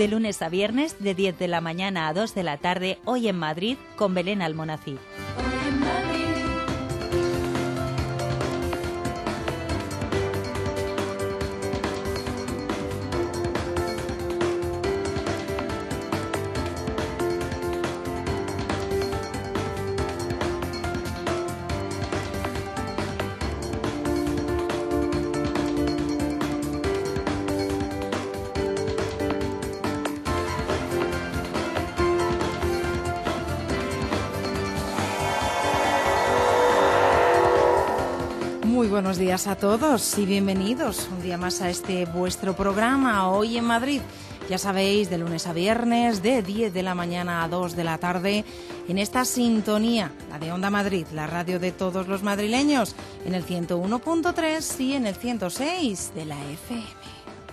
De lunes a viernes, de 10 de la mañana a 2 de la tarde, hoy en Madrid, con Belén Almonacid. Muy buenos días a todos y bienvenidos un día más a este vuestro programa Hoy en Madrid. Ya sabéis, de lunes a viernes, de 10 de la mañana a 2 de la tarde, en esta sintonía, la de Onda Madrid, la radio de todos los madrileños, en el 101.3 y en el 106 de la FM.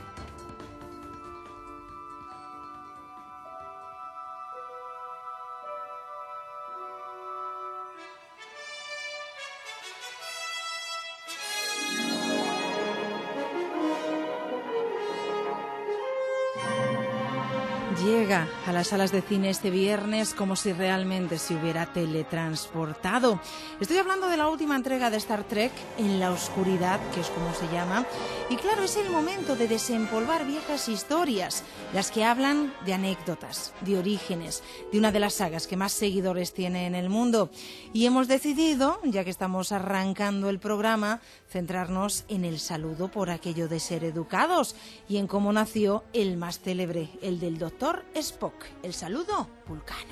Llega a las salas de cine este viernes como si realmente se hubiera teletransportado. Estoy hablando de la última entrega de Star Trek, En la oscuridad, que es como se llama. Y claro, es el momento de desempolvar viejas historias, las que hablan de anécdotas, de orígenes, de una de las sagas que más seguidores tiene en el mundo. Y hemos decidido, ya que estamos arrancando el programa, centrarnos en el saludo por aquello de ser educados y en cómo nació el más célebre, el del Dr. Spock, el saludo vulcano.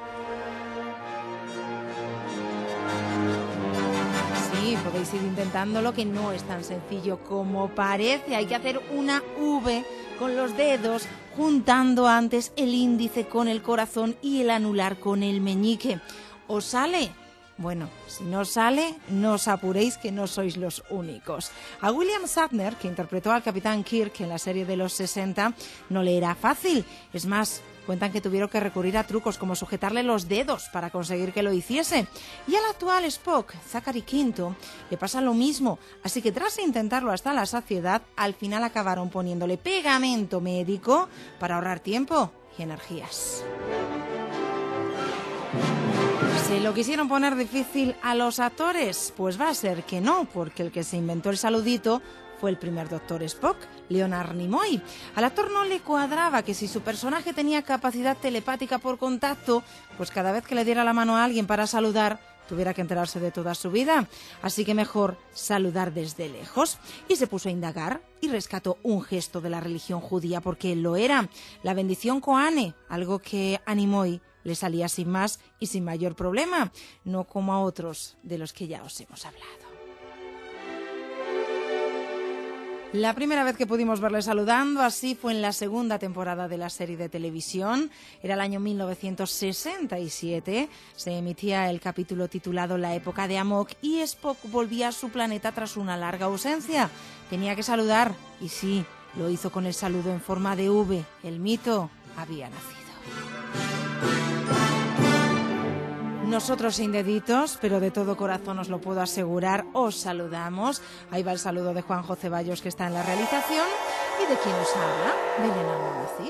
Sí, podéis ir intentándolo, que no es tan sencillo como parece. Hay que hacer una V con los dedos, juntando antes el índice con el corazón y el anular con el meñique. ¿Os sale? Bueno, si no sale, no os apuréis, que no sois los únicos. A William Shatner, que interpretó al Capitán Kirk en la serie de los 60, no le era fácil. Es más, cuentan que tuvieron que recurrir a trucos como sujetarle los dedos para conseguir que lo hiciese. Y al actual Spock, Zachary Quinto, le pasa lo mismo. Así que tras intentarlo hasta la saciedad, al final acabaron poniéndole pegamento médico para ahorrar tiempo y energías. ¿Se lo quisieron poner difícil a los actores? Pues va a ser que no, porque el que se inventó el saludito fue el primer Doctor Spock, Leonard Nimoy. Al actor no le cuadraba que si su personaje tenía capacidad telepática por contacto, pues cada vez que le diera la mano a alguien para saludar, tuviera que enterarse de toda su vida. Así que mejor saludar desde lejos. Y se puso a indagar y rescató un gesto de la religión judía, porque él lo era, la bendición Kohane, algo que a Nimoy le salía sin más y sin mayor problema, no como a otros de los que ya os hemos hablado. La primera vez que pudimos verle saludando así fue en la segunda temporada de la serie de televisión. Era el año 1967. Se emitía el capítulo titulado La época de Amok y Spock volvía a su planeta tras una larga ausencia. Tenía que saludar y sí, lo hizo con el saludo en forma de V. El mito había nacido. Nosotros sin deditos, pero de todo corazón os lo puedo asegurar, os saludamos. Ahí va el saludo de Juanjo Ceballos, que está en la realización, y de quien os habla, Belén Almonacid.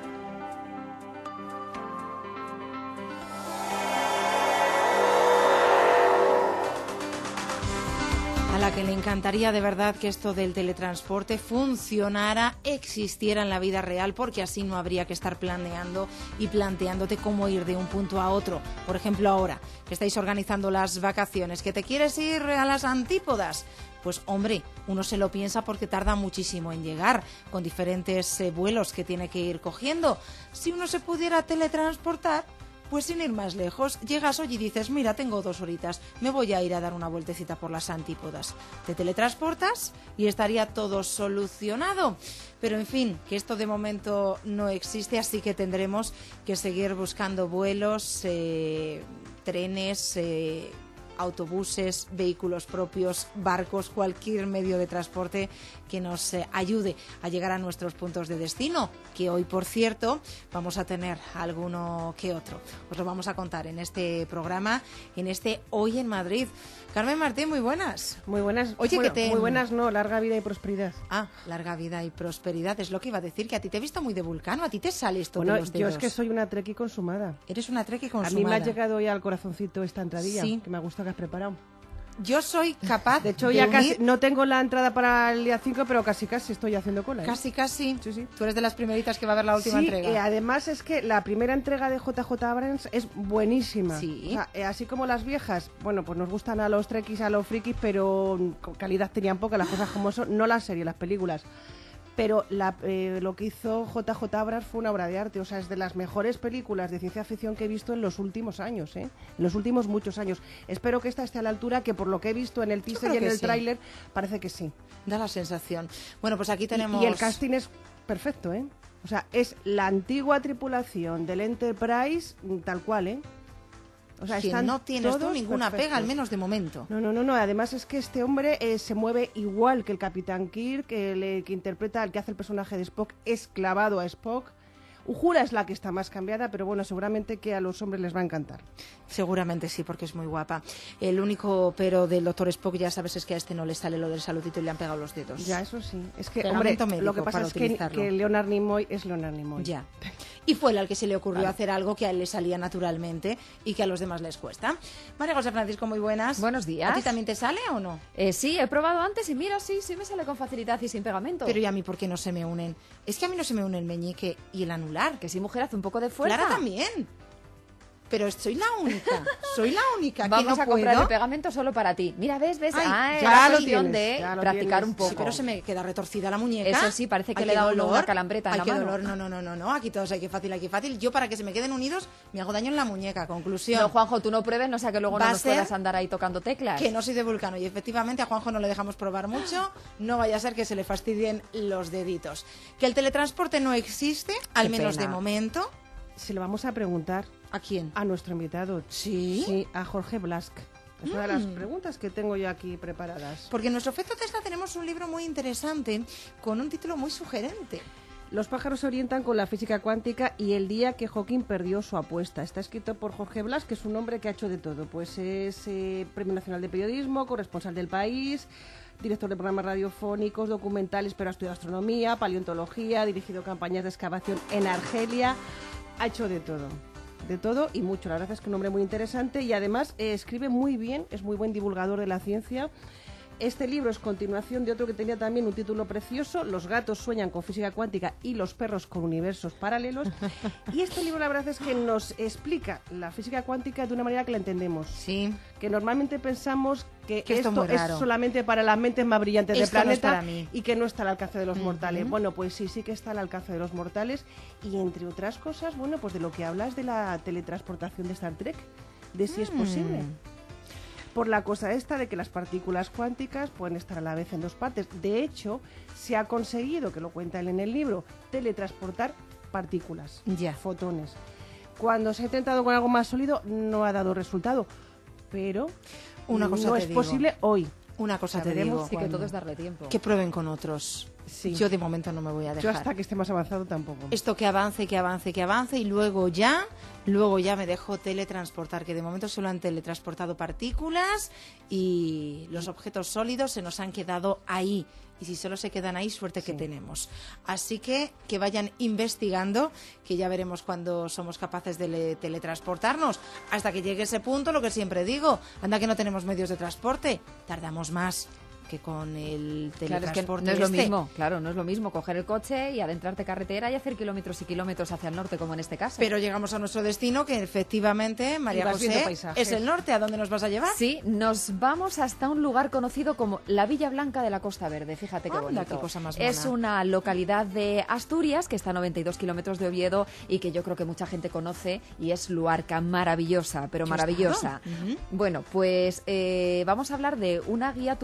A la que le encantaría de verdad que esto del teletransporte funcionara, existiera en la vida real, porque así no habría que estar planeando y planteándote cómo ir de un punto a otro. Por ejemplo, ahora que estáis organizando las vacaciones, que te quieres ir a las antípodas, pues hombre, uno se lo piensa porque tarda muchísimo en llegar, con diferentes vuelos que tiene que ir cogiendo. Si uno se pudiera teletransportar, pues sin ir más lejos, llegas hoy y dices, mira, tengo 2 horitas, me voy a ir a dar una vueltecita por las antípodas. Te teletransportas y estaría todo solucionado. Pero en fin, que esto de momento no existe, así que tendremos que seguir buscando vuelos, trenes, autobuses, vehículos propios, barcos, cualquier medio de transporte que nos ayude a llegar a nuestros puntos de destino, que hoy, por cierto, vamos a tener alguno que otro. Os lo vamos a contar en este programa, en este Hoy en Madrid. Carmen Martín, muy buenas. Muy buenas. Oye, bueno, muy buenas no, larga vida y prosperidad. Ah, larga vida y prosperidad, es lo que iba a decir, que a ti te he visto muy de Vulcano, a ti te sale esto de los dedos. Yo es que soy una treki consumada. Eres una treki consumada. A mí me ha llegado ya al corazoncito esta entradilla, sí, que me gusta que has preparado. Yo soy capaz de hecho, de ya unir... casi no tengo la entrada para el día 5, pero casi estoy haciendo cola. Casi. Sí, sí. Tú eres de las primeritas que va a ver la última entrega. Sí, además es que la primera entrega de JJ Abrams es buenísima. Sí. O sea, así como las viejas, bueno, pues nos gustan a los trekkies, a los frikis, pero con calidad tenían poca, las cosas como son, no las series, las películas. Pero lo que hizo JJ Abrams fue una obra de arte, o sea, es de las mejores películas de ciencia ficción que he visto en los últimos años, en los últimos muchos años. Espero que esta esté a la altura, que por lo que he visto en el teaser y en el tráiler, parece que sí. Da la sensación. Bueno, pues aquí tenemos... Y el casting es perfecto, O sea, es la antigua tripulación del Enterprise, tal cual, O sea, que no tienes tú ninguna perfectos. pega, al menos de momento. No. Además es que este hombre se mueve igual que el Capitán Kirk, que interpreta, el que hace el personaje de Spock, es clavado a Spock. Uhura es la que está más cambiada, pero bueno, seguramente que a los hombres les va a encantar. Seguramente sí, porque es muy guapa. El único pero del Dr. Spock, ya sabes, es que a este no le sale lo del saludito y le han pegado los dedos. Ya, eso sí. Es que, Pegamento hombre, lo que pasa es que Leonard Nimoy es Leonard Nimoy. Ya. Y fue él al que se le ocurrió hacer algo que a él le salía naturalmente y que a los demás les cuesta. María José Francisco, muy buenas. Buenos días. ¿A ti también te sale o no? Sí, he probado antes y mira, sí me sale con facilidad y sin pegamento. Pero ¿y a mí por qué no se me unen? Es que a mí no se me une el meñique y el anular. Que sí, mujer, hace un poco de fuerza. Clara también. Pero soy la única. Vamos que no a comprar puedo. el pegamento solo para ti. Mira, ¿ves? Ay, ya lo cuestión tienes, de ya lo practicar tienes. un poco. Sí, pero se me queda retorcida la muñeca. Eso sí, parece que Ay, le he qué dado dolor. una calambreta en la Ay, qué mano. dolor. No. Aquí todos hay que fácil. Yo, para que se me queden unidos, me hago daño en la muñeca. Conclusión. No, Juanjo, tú no pruebes, no sea que luego no nos puedas andar ahí tocando teclas. Que no soy de Vulcano y efectivamente a Juanjo no le dejamos probar mucho. No vaya a ser que se le fastidien los deditos. Que el teletransporte no existe, al menos de momento. Se lo vamos a preguntar. ¿A quién? A nuestro invitado. ¿Sí? Sí, a Jorge Blask. Es una de las preguntas que tengo yo aquí preparadas. Porque en nuestro Efecto Tesla tenemos un libro muy interesante con un título muy sugerente. Los pájaros se orientan con la física cuántica y el día que Hawking perdió su apuesta. Está escrito por Jorge Blas, que es un hombre que ha hecho de todo. Pues es Premio Nacional de Periodismo, corresponsal del País, director de programas radiofónicos, documentales, pero ha estudiado astronomía, paleontología, ha dirigido campañas de excavación en Argelia. Ha hecho de todo y mucho. La verdad es que un hombre muy interesante y además escribe muy bien, es muy buen divulgador de la ciencia. Este libro es continuación de otro que tenía también un título precioso, Los gatos sueñan con física cuántica y los perros con universos paralelos. Y este libro la verdad es que nos explica la física cuántica de una manera que la entendemos. Sí. Que normalmente pensamos que esto es solamente para las mentes más brillantes del planeta, no es para mí. y que no está al alcance de los mortales. Bueno, pues sí que está al alcance de los mortales y entre otras cosas, bueno, pues de lo que hablas de la teletransportación de Star Trek, de si es posible. Por la cosa esta de que las partículas cuánticas pueden estar a la vez en dos partes. De hecho, se ha conseguido, que lo cuenta él en el libro, teletransportar partículas, fotones. Cuando se ha intentado con algo más sólido, no ha dado resultado. Pero una cosa no te es digo. posible hoy. Una cosa te digo. Sí, que todo es darle tiempo. Que prueben con otros. Sí. Yo de momento no me voy a dejar. Yo hasta que esté más avanzado tampoco. Esto que avance y luego ya me dejo teletransportar, que de momento solo han teletransportado partículas y los objetos sólidos se nos han quedado ahí. Y si solo se quedan ahí, suerte que tenemos. Así que vayan investigando, que ya veremos cuándo somos capaces de teletransportarnos. Hasta que llegue ese punto, lo que siempre digo, anda que no tenemos medios de transporte, tardamos más que con el teletransporte. Claro, es que no es lo mismo, no es lo mismo coger el coche y adentrarte carretera y hacer kilómetros y kilómetros hacia el norte, como en este caso. Pero llegamos a nuestro destino, que efectivamente, María José, es el norte. ¿A dónde nos vas a llevar? Sí, nos vamos hasta un lugar conocido como la Villa Blanca de la Costa Verde. Fíjate qué bonito. Qué cosa más buena. Es una localidad de Asturias que está a 92 kilómetros de Oviedo y que yo creo que mucha gente conoce, y es Luarca, maravillosa, pero maravillosa. Bueno, pues vamos a hablar de una guía turística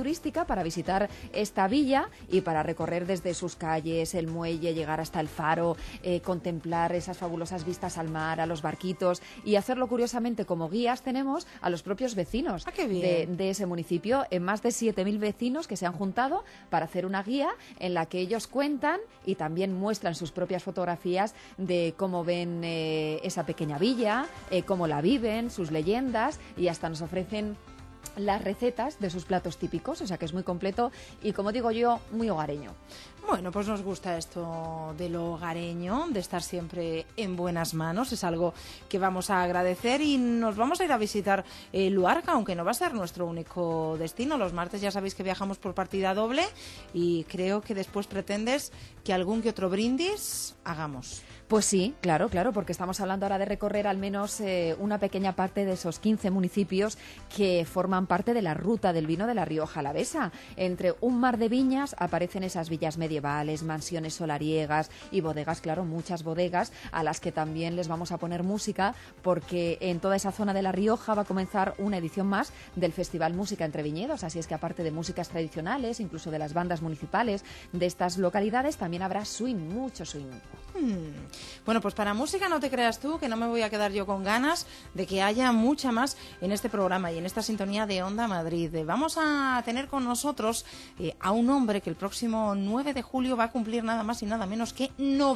para visitar esta villa y para recorrer desde sus calles, el muelle, llegar hasta el faro, contemplar esas fabulosas vistas al mar, a los barquitos y hacerlo curiosamente como guías tenemos a los propios vecinos de ese municipio, en más de 7.000 vecinos que se han juntado para hacer una guía en la que ellos cuentan y también muestran sus propias fotografías de cómo ven esa pequeña villa, cómo la viven, sus leyendas y hasta nos ofrecen las recetas de sus platos típicos, o sea que es muy completo y, como digo yo, muy hogareño. Bueno, pues nos gusta esto de lo hogareño, de estar siempre en buenas manos, es algo que vamos a agradecer y nos vamos a ir a visitar Luarca, aunque no va a ser nuestro único destino. Los martes ya sabéis que viajamos por partida doble y creo que después pretendes que algún que otro brindis hagamos. Pues sí, claro, porque estamos hablando ahora de recorrer al menos una pequeña parte de esos 15 municipios que forman parte de la ruta del vino de la Rioja Alavesa. Entre un mar de viñas aparecen esas villas medievales, mansiones solariegas y bodegas, claro, muchas bodegas a las que también les vamos a poner música porque en toda esa zona de La Rioja va a comenzar una edición más del Festival Música entre Viñedos, así es que aparte de músicas tradicionales, incluso de las bandas municipales de estas localidades, también habrá swing, mucho swing. Bueno, pues para música no te creas tú que no me voy a quedar yo con ganas de que haya mucha más en este programa y en esta sintonía de Onda Madrid. Vamos a tener con nosotros a un hombre que el próximo 9 de julio va a cumplir nada más y nada menos que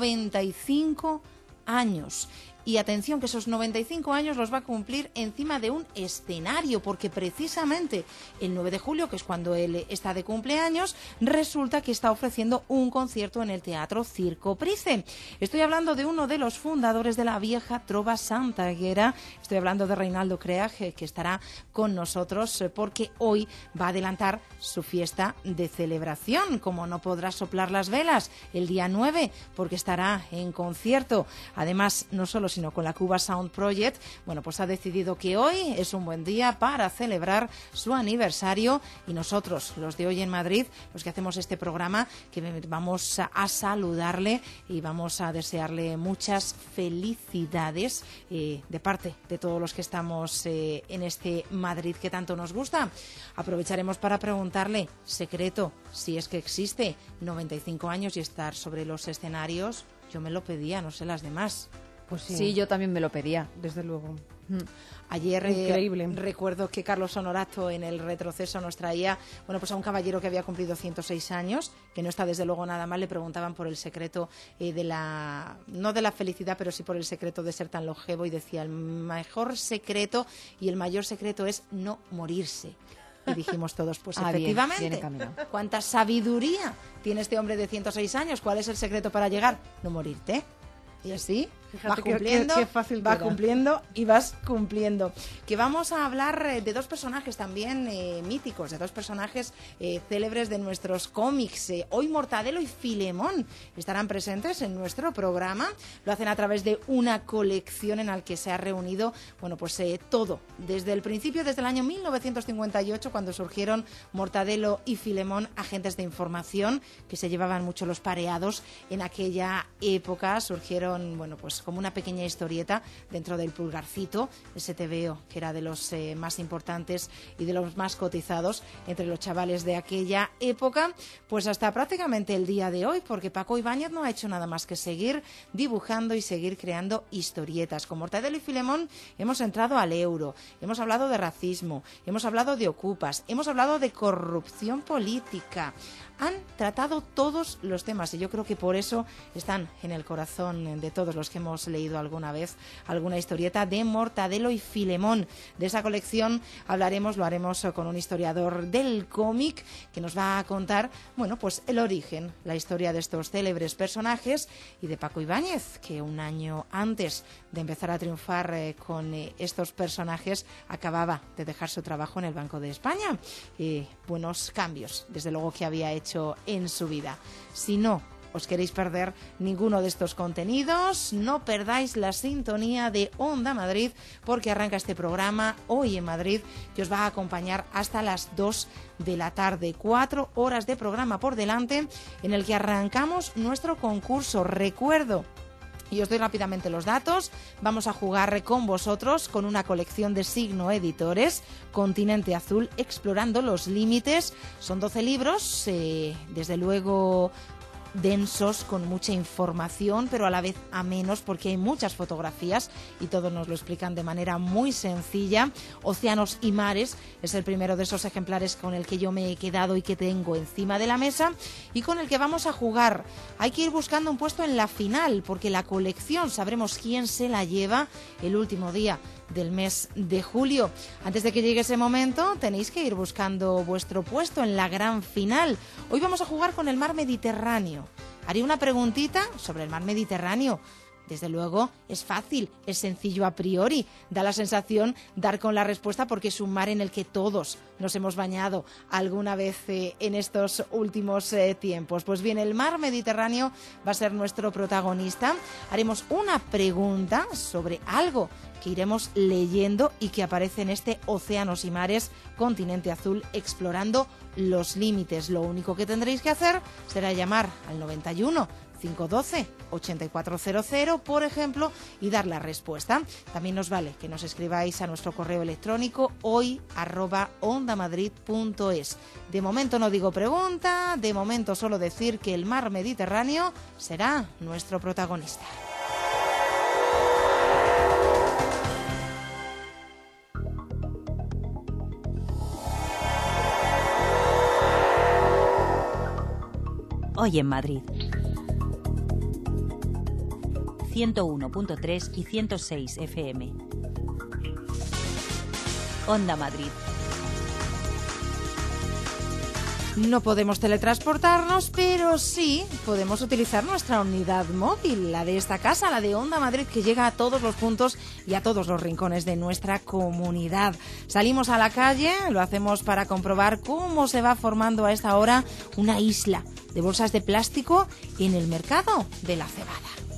95 años. Y atención, que esos 95 años los va a cumplir encima de un escenario, porque precisamente el 9 de julio, que es cuando él está de cumpleaños, resulta que está ofreciendo un concierto en el Teatro Circo Price. Estoy hablando de uno de los fundadores de la vieja trova santaguera, estoy hablando de Reinaldo Creag, que estará con nosotros porque hoy va a adelantar su fiesta de celebración, como no podrá soplar las velas el día 9, porque estará en concierto. Además, no solo sino con la Cuba Sound Project, bueno, pues ha decidido que hoy es un buen día para celebrar su aniversario y nosotros, los de Hoy en Madrid, los que hacemos este programa, que vamos a saludarle y vamos a desearle muchas felicidades de parte de todos los que estamos en este Madrid que tanto nos gusta. Aprovecharemos para preguntarle, secreto, si es que existe, 95 años y estar sobre los escenarios, yo me lo pedía, no sé las demás. Pues sí, yo también me lo pedía. Desde luego. Ayer Increíble. Recuerdo que Carlos Honorato en el retroceso nos traía, bueno, pues a un caballero que había cumplido 106 años, que no está desde luego nada mal. Le preguntaban por el secreto de la, no de la felicidad, pero sí por el secreto de ser tan longevo, y decía, el mejor secreto y el mayor secreto es no morirse. Y dijimos todos, pues efectivamente, bien, cuánta sabiduría tiene este hombre de 106 años. ¿Cuál es el secreto para llegar? No morirte. Y así Fíjate vas cumpliendo, qué fácil vas era. cumpliendo y vas cumpliendo. Que vamos a hablar de dos personajes también míticos, de dos personajes célebres de nuestros cómics. Hoy Mortadelo y Filemón estarán presentes en nuestro programa. Lo hacen a través de una colección en la que se ha reunido, bueno, pues todo. Desde el principio, desde el año 1958, cuando surgieron Mortadelo y Filemón, agentes de información que se llevaban mucho los pareados. En aquella época surgieron, bueno, pues como una pequeña historieta dentro del Pulgarcito, ese TVO que era de los más importantes y de los más cotizados entre los chavales de aquella época, pues hasta prácticamente el día de hoy, porque Paco Ibáñez no ha hecho nada más que seguir dibujando y seguir creando historietas. Con Mortadelo y Filemón hemos entrado al euro, hemos hablado de racismo, hemos hablado de ocupas, hemos hablado de corrupción política. Han tratado todos los temas y yo creo que por eso están en el corazón de todos los que hemos leído alguna vez alguna historieta de Mortadelo y Filemón. De esa colección hablaremos, lo haremos con un historiador del cómic que nos va a contar, bueno, pues el origen, la historia de estos célebres personajes, y de Paco Ibáñez, que un año antes de empezar a triunfar con estos personajes acababa de dejar su trabajo en el Banco de España. Buenos cambios, desde luego, que había hecho en su vida. Si no os queréis perder ninguno de estos contenidos, no perdáis la sintonía de Onda Madrid, porque arranca este programa Hoy en Madrid, que os va a acompañar hasta las 2 de la tarde. 4 horas de programa por delante, en el que arrancamos nuestro concurso. Recuerdo y os doy rápidamente los datos. Vamos a jugar con vosotros con una colección de Signo Editores, Continente Azul, explorando los límites. Son 12 libros, desde luego densos, con mucha información, pero a la vez amenos porque hay muchas fotografías y todos nos lo explican de manera muy sencilla. Océanos y mares es el primero de esos ejemplares con el que yo me he quedado y que tengo encima de la mesa y con el que vamos a jugar. Hay que ir buscando un puesto en la final porque la colección sabremos quién se la lleva el último día del mes de julio. Antes de que llegue ese momento, tenéis que ir buscando vuestro puesto en la gran final. Hoy vamos a jugar con el mar Mediterráneo. Haré una preguntita sobre el mar Mediterráneo. Desde luego es fácil, es sencillo a priori. Da la sensación dar con la respuesta porque es un mar en el que todos nos hemos bañado alguna vez en estos últimos tiempos. Pues bien, el mar Mediterráneo va a ser nuestro protagonista. Haremos una pregunta sobre algo que iremos leyendo y que aparece en este Océanos y Mares, Continente Azul, explorando los límites. Lo único que tendréis que hacer será llamar al 91 512 8400, por ejemplo, y dar la respuesta. También nos vale que nos escribáis a nuestro correo electrónico hoy@ondamadrid.es. De momento no digo pregunta, de momento solo decir que el mar Mediterráneo será nuestro protagonista. Hoy en Madrid. 101.3 y 106 FM. Onda Madrid. No podemos teletransportarnos, pero sí podemos utilizar nuestra unidad móvil, la de esta casa, la de Onda Madrid, que llega a todos los puntos y a todos los rincones de nuestra comunidad. Salimos a la calle, lo hacemos para comprobar cómo se va formando a esta hora una isla de bolsas de plástico en el mercado de la Cebada.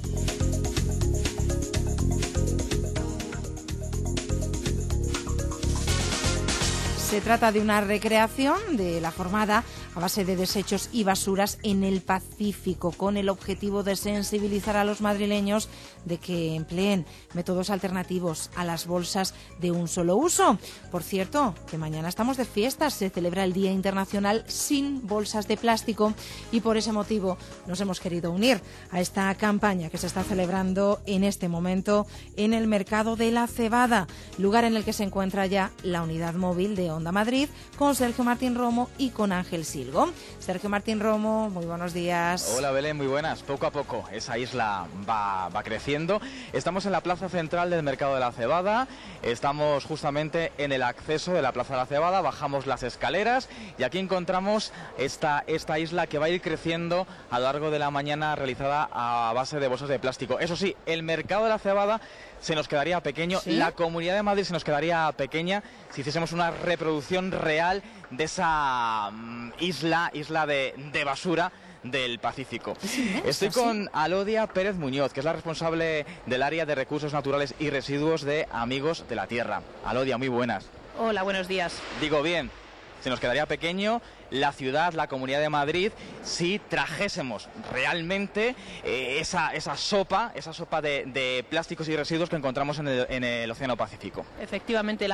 Se trata de una recreación de la jornada a base de desechos y basuras en el Pacífico, con el objetivo de sensibilizar a los madrileños de que empleen métodos alternativos a las bolsas de un solo uso. Por cierto, que mañana estamos de fiesta, se celebra el Día Internacional sin Bolsas de Plástico y por ese motivo nos hemos querido unir a esta campaña que se está celebrando en este momento en el Mercado de la Cebada, lugar en el que se encuentra ya la unidad móvil de Onda Madrid, con Sergio Martín Romo y con Ángel Silva. Sergio Martín Romo, muy buenos días. Hola Belén, muy buenas. Poco a poco esa isla va creciendo. Estamos en la plaza central del Mercado de la Cebada. Estamos justamente en el acceso de la plaza de la Cebada. Bajamos las escaleras y aquí encontramos esta isla que va a ir creciendo a lo largo de la mañana, realizada a base de bolsas de plástico. Eso sí, el Mercado de la Cebada se nos quedaría pequeño, ¿sí? La Comunidad de Madrid se nos quedaría pequeña si hiciésemos una reproducción real de esa isla de basura del Pacífico. Estoy con Alodia Pérez Muñoz, que es la responsable del área de recursos naturales y residuos de Amigos de la Tierra. Alodia, muy buenas. Hola, buenos días. Digo bien, se nos quedaría pequeño la ciudad, la Comunidad de Madrid, si trajésemos realmente esa sopa de plásticos y residuos que encontramos en el Océano Pacífico. Efectivamente,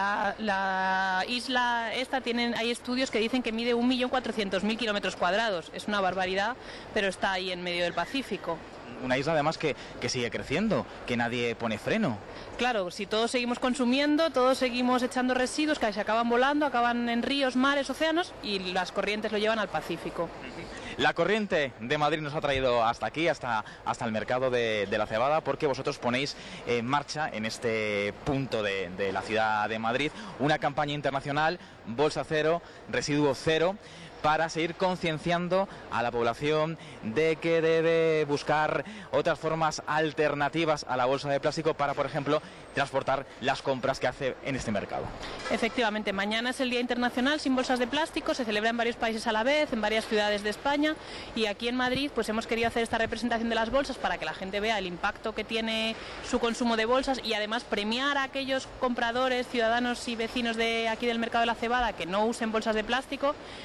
la isla esta hay estudios que dicen que mide 1.400.000 kilómetros cuadrados. Es una barbaridad, pero está ahí en medio del Pacífico. Una isla además que sigue creciendo, que nadie pone freno. Claro, si todos seguimos consumiendo, todos seguimos echando residuos que se acaban volando, acaban en ríos, mares, océanos y las corrientes lo llevan al Pacífico. La corriente de Madrid nos ha traído hasta aquí, hasta el Mercado de la Cebada, porque vosotros ponéis en marcha en este punto de la ciudad de Madrid una campaña internacional, Bolsa Cero, Residuo Cero, para seguir concienciando a la población de que debe buscar otras formas alternativas a la bolsa de plástico para, por ejemplo, transportar las compras que hace en este mercado. Efectivamente, mañana es el Día Internacional sin Bolsas de Plástico, se celebra en varios países a la vez, en varias ciudades de España, y aquí en Madrid pues hemos querido hacer esta representación de las bolsas para que la gente vea el impacto que tiene su consumo de bolsas y además premiar a aquellos compradores, ciudadanos y vecinos de aquí del Mercado de la Cebada que no usen bolsas de plástico. Les vamos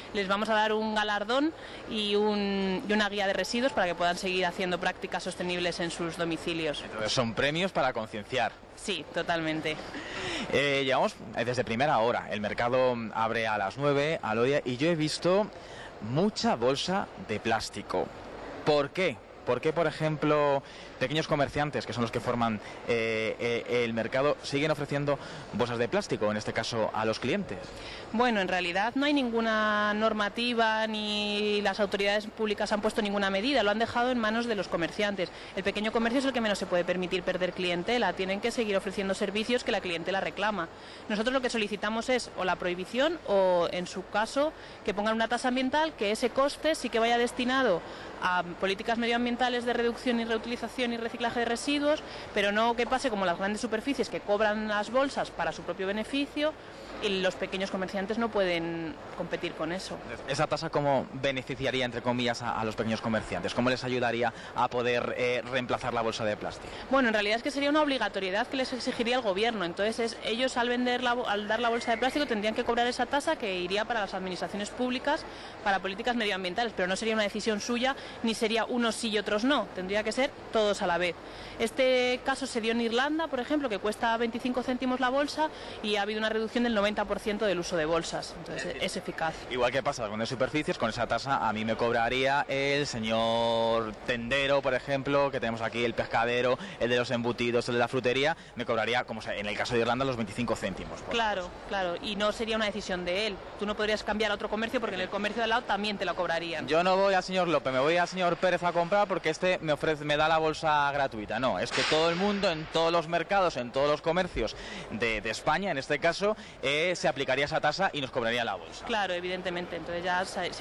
vamos a dar un galardón y una guía de residuos para que puedan seguir haciendo prácticas sostenibles en sus domicilios. Entonces son premios para concienciar. Sí, totalmente. Llevamos desde primera hora. El mercado abre a las 9, Alodia, y yo he visto mucha bolsa de plástico. ¿Por qué? ¿Por qué, por ejemplo, pequeños comerciantes, que son los que forman el mercado, siguen ofreciendo bolsas de plástico, en este caso a los clientes? Bueno, en realidad no hay ninguna normativa ni las autoridades públicas han puesto ninguna medida, lo han dejado en manos de los comerciantes. El pequeño comercio es el que menos se puede permitir perder clientela, tienen que seguir ofreciendo servicios que la clientela reclama. Nosotros lo que solicitamos es o la prohibición o, en su caso, que pongan una tasa ambiental, que ese coste sí que vaya destinado a políticas medioambientales de reducción y reutilización y reciclaje de residuos, pero no que pase como las grandes superficies que cobran las bolsas para su propio beneficio y los pequeños comerciantes no pueden competir con eso. ¿Esa tasa cómo beneficiaría, entre comillas, a los pequeños comerciantes? ¿Cómo les ayudaría a poder reemplazar la bolsa de plástico? Bueno, en realidad es que sería una obligatoriedad que les exigiría el gobierno. Entonces, ellos al dar la bolsa de plástico tendrían que cobrar esa tasa que iría para las administraciones públicas, para políticas medioambientales, pero no sería una decisión suya, ni sería unos sí y otros no. Tendría que ser todos a la vez. Este caso se dio en Irlanda, por ejemplo, que cuesta 25 céntimos la bolsa y ha habido una reducción del 90% del uso de bolsas. Entonces, es eficaz. Igual que pasa con las superficies, con esa tasa a mí me cobraría el señor tendero, por ejemplo, que tenemos aquí, el pescadero, el de los embutidos, el de la frutería, me cobraría, como en el caso de Irlanda, los 25 céntimos. Claro, claro, y no sería una decisión de él. Tú no podrías cambiar a otro comercio porque en el comercio de al lado también te la cobrarían. Yo no voy al señor López, me voy al señor Pérez a comprar porque este me da la bolsa gratuita. No, es que todo el mundo, en todos los mercados, en todos los comercios de España, en este caso, se aplicaría esa tasa y nos cobraría la bolsa. Claro, evidentemente. Entonces ya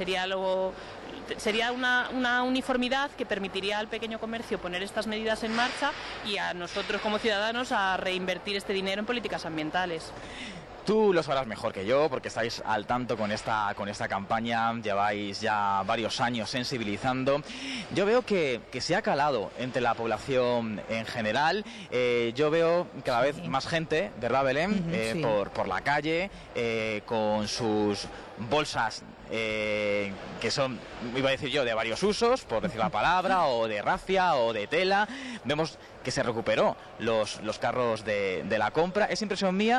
sería una uniformidad que permitiría al pequeño comercio poner estas medidas en marcha y a nosotros como ciudadanos a reinvertir este dinero en políticas ambientales. Tú lo sabrás mejor que yo, porque estáis al tanto con esta campaña, lleváis ya varios años sensibilizando. Yo veo que se ha calado entre la población en general. Yo veo cada vez más gente, ¿verdad, Belén? Sí. Por la calle, con sus bolsas que son, iba a decir yo, de varios usos, por decir la palabra, o de rafia o de tela. Vemos que se recuperó los carros de la compra. ¿Es impresión mía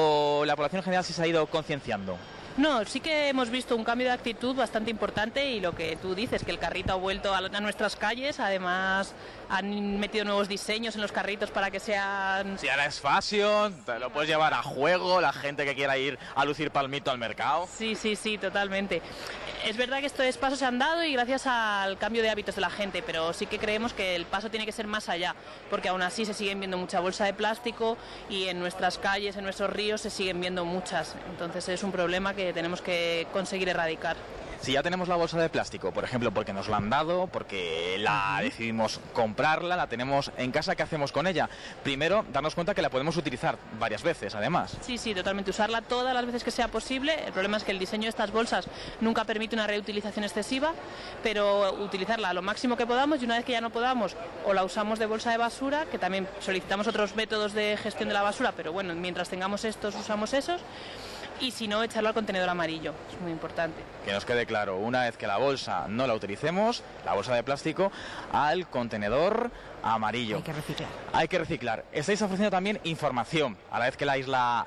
o la población en general sí se ha ido concienciando? No, sí que hemos visto un cambio de actitud bastante importante y lo que tú dices, que el carrito ha vuelto a nuestras calles, además han metido nuevos diseños en los carritos para que sean... Si ahora es fashion, te lo puedes llevar a juego, la gente que quiera ir a lucir palmito al mercado. Sí, totalmente. Es verdad que estos pasos se han dado y gracias al cambio de hábitos de la gente, pero sí que creemos que el paso tiene que ser más allá, porque aún así se siguen viendo mucha bolsa de plástico y en nuestras calles, en nuestros ríos se siguen viendo muchas. Entonces es un problema que tenemos que conseguir erradicar. Si ya tenemos la bolsa de plástico, por ejemplo, porque nos la han dado, porque la decidimos comprarla, la tenemos en casa, ¿qué hacemos con ella? Primero, darnos cuenta que la podemos utilizar varias veces, además. Sí, totalmente. Usarla todas las veces que sea posible. El problema es que el diseño de estas bolsas nunca permite una reutilización excesiva, pero utilizarla lo máximo que podamos y una vez que ya no podamos, o la usamos de bolsa de basura, que también solicitamos otros métodos de gestión de la basura, pero bueno, mientras tengamos estos, usamos esos. Y si no, echarlo al contenedor amarillo, es muy importante. Que nos quede claro, una vez que la bolsa no la utilicemos, la bolsa de plástico, al contenedor amarillo. Hay que reciclar. Estáis ofreciendo también información, a la vez que la isla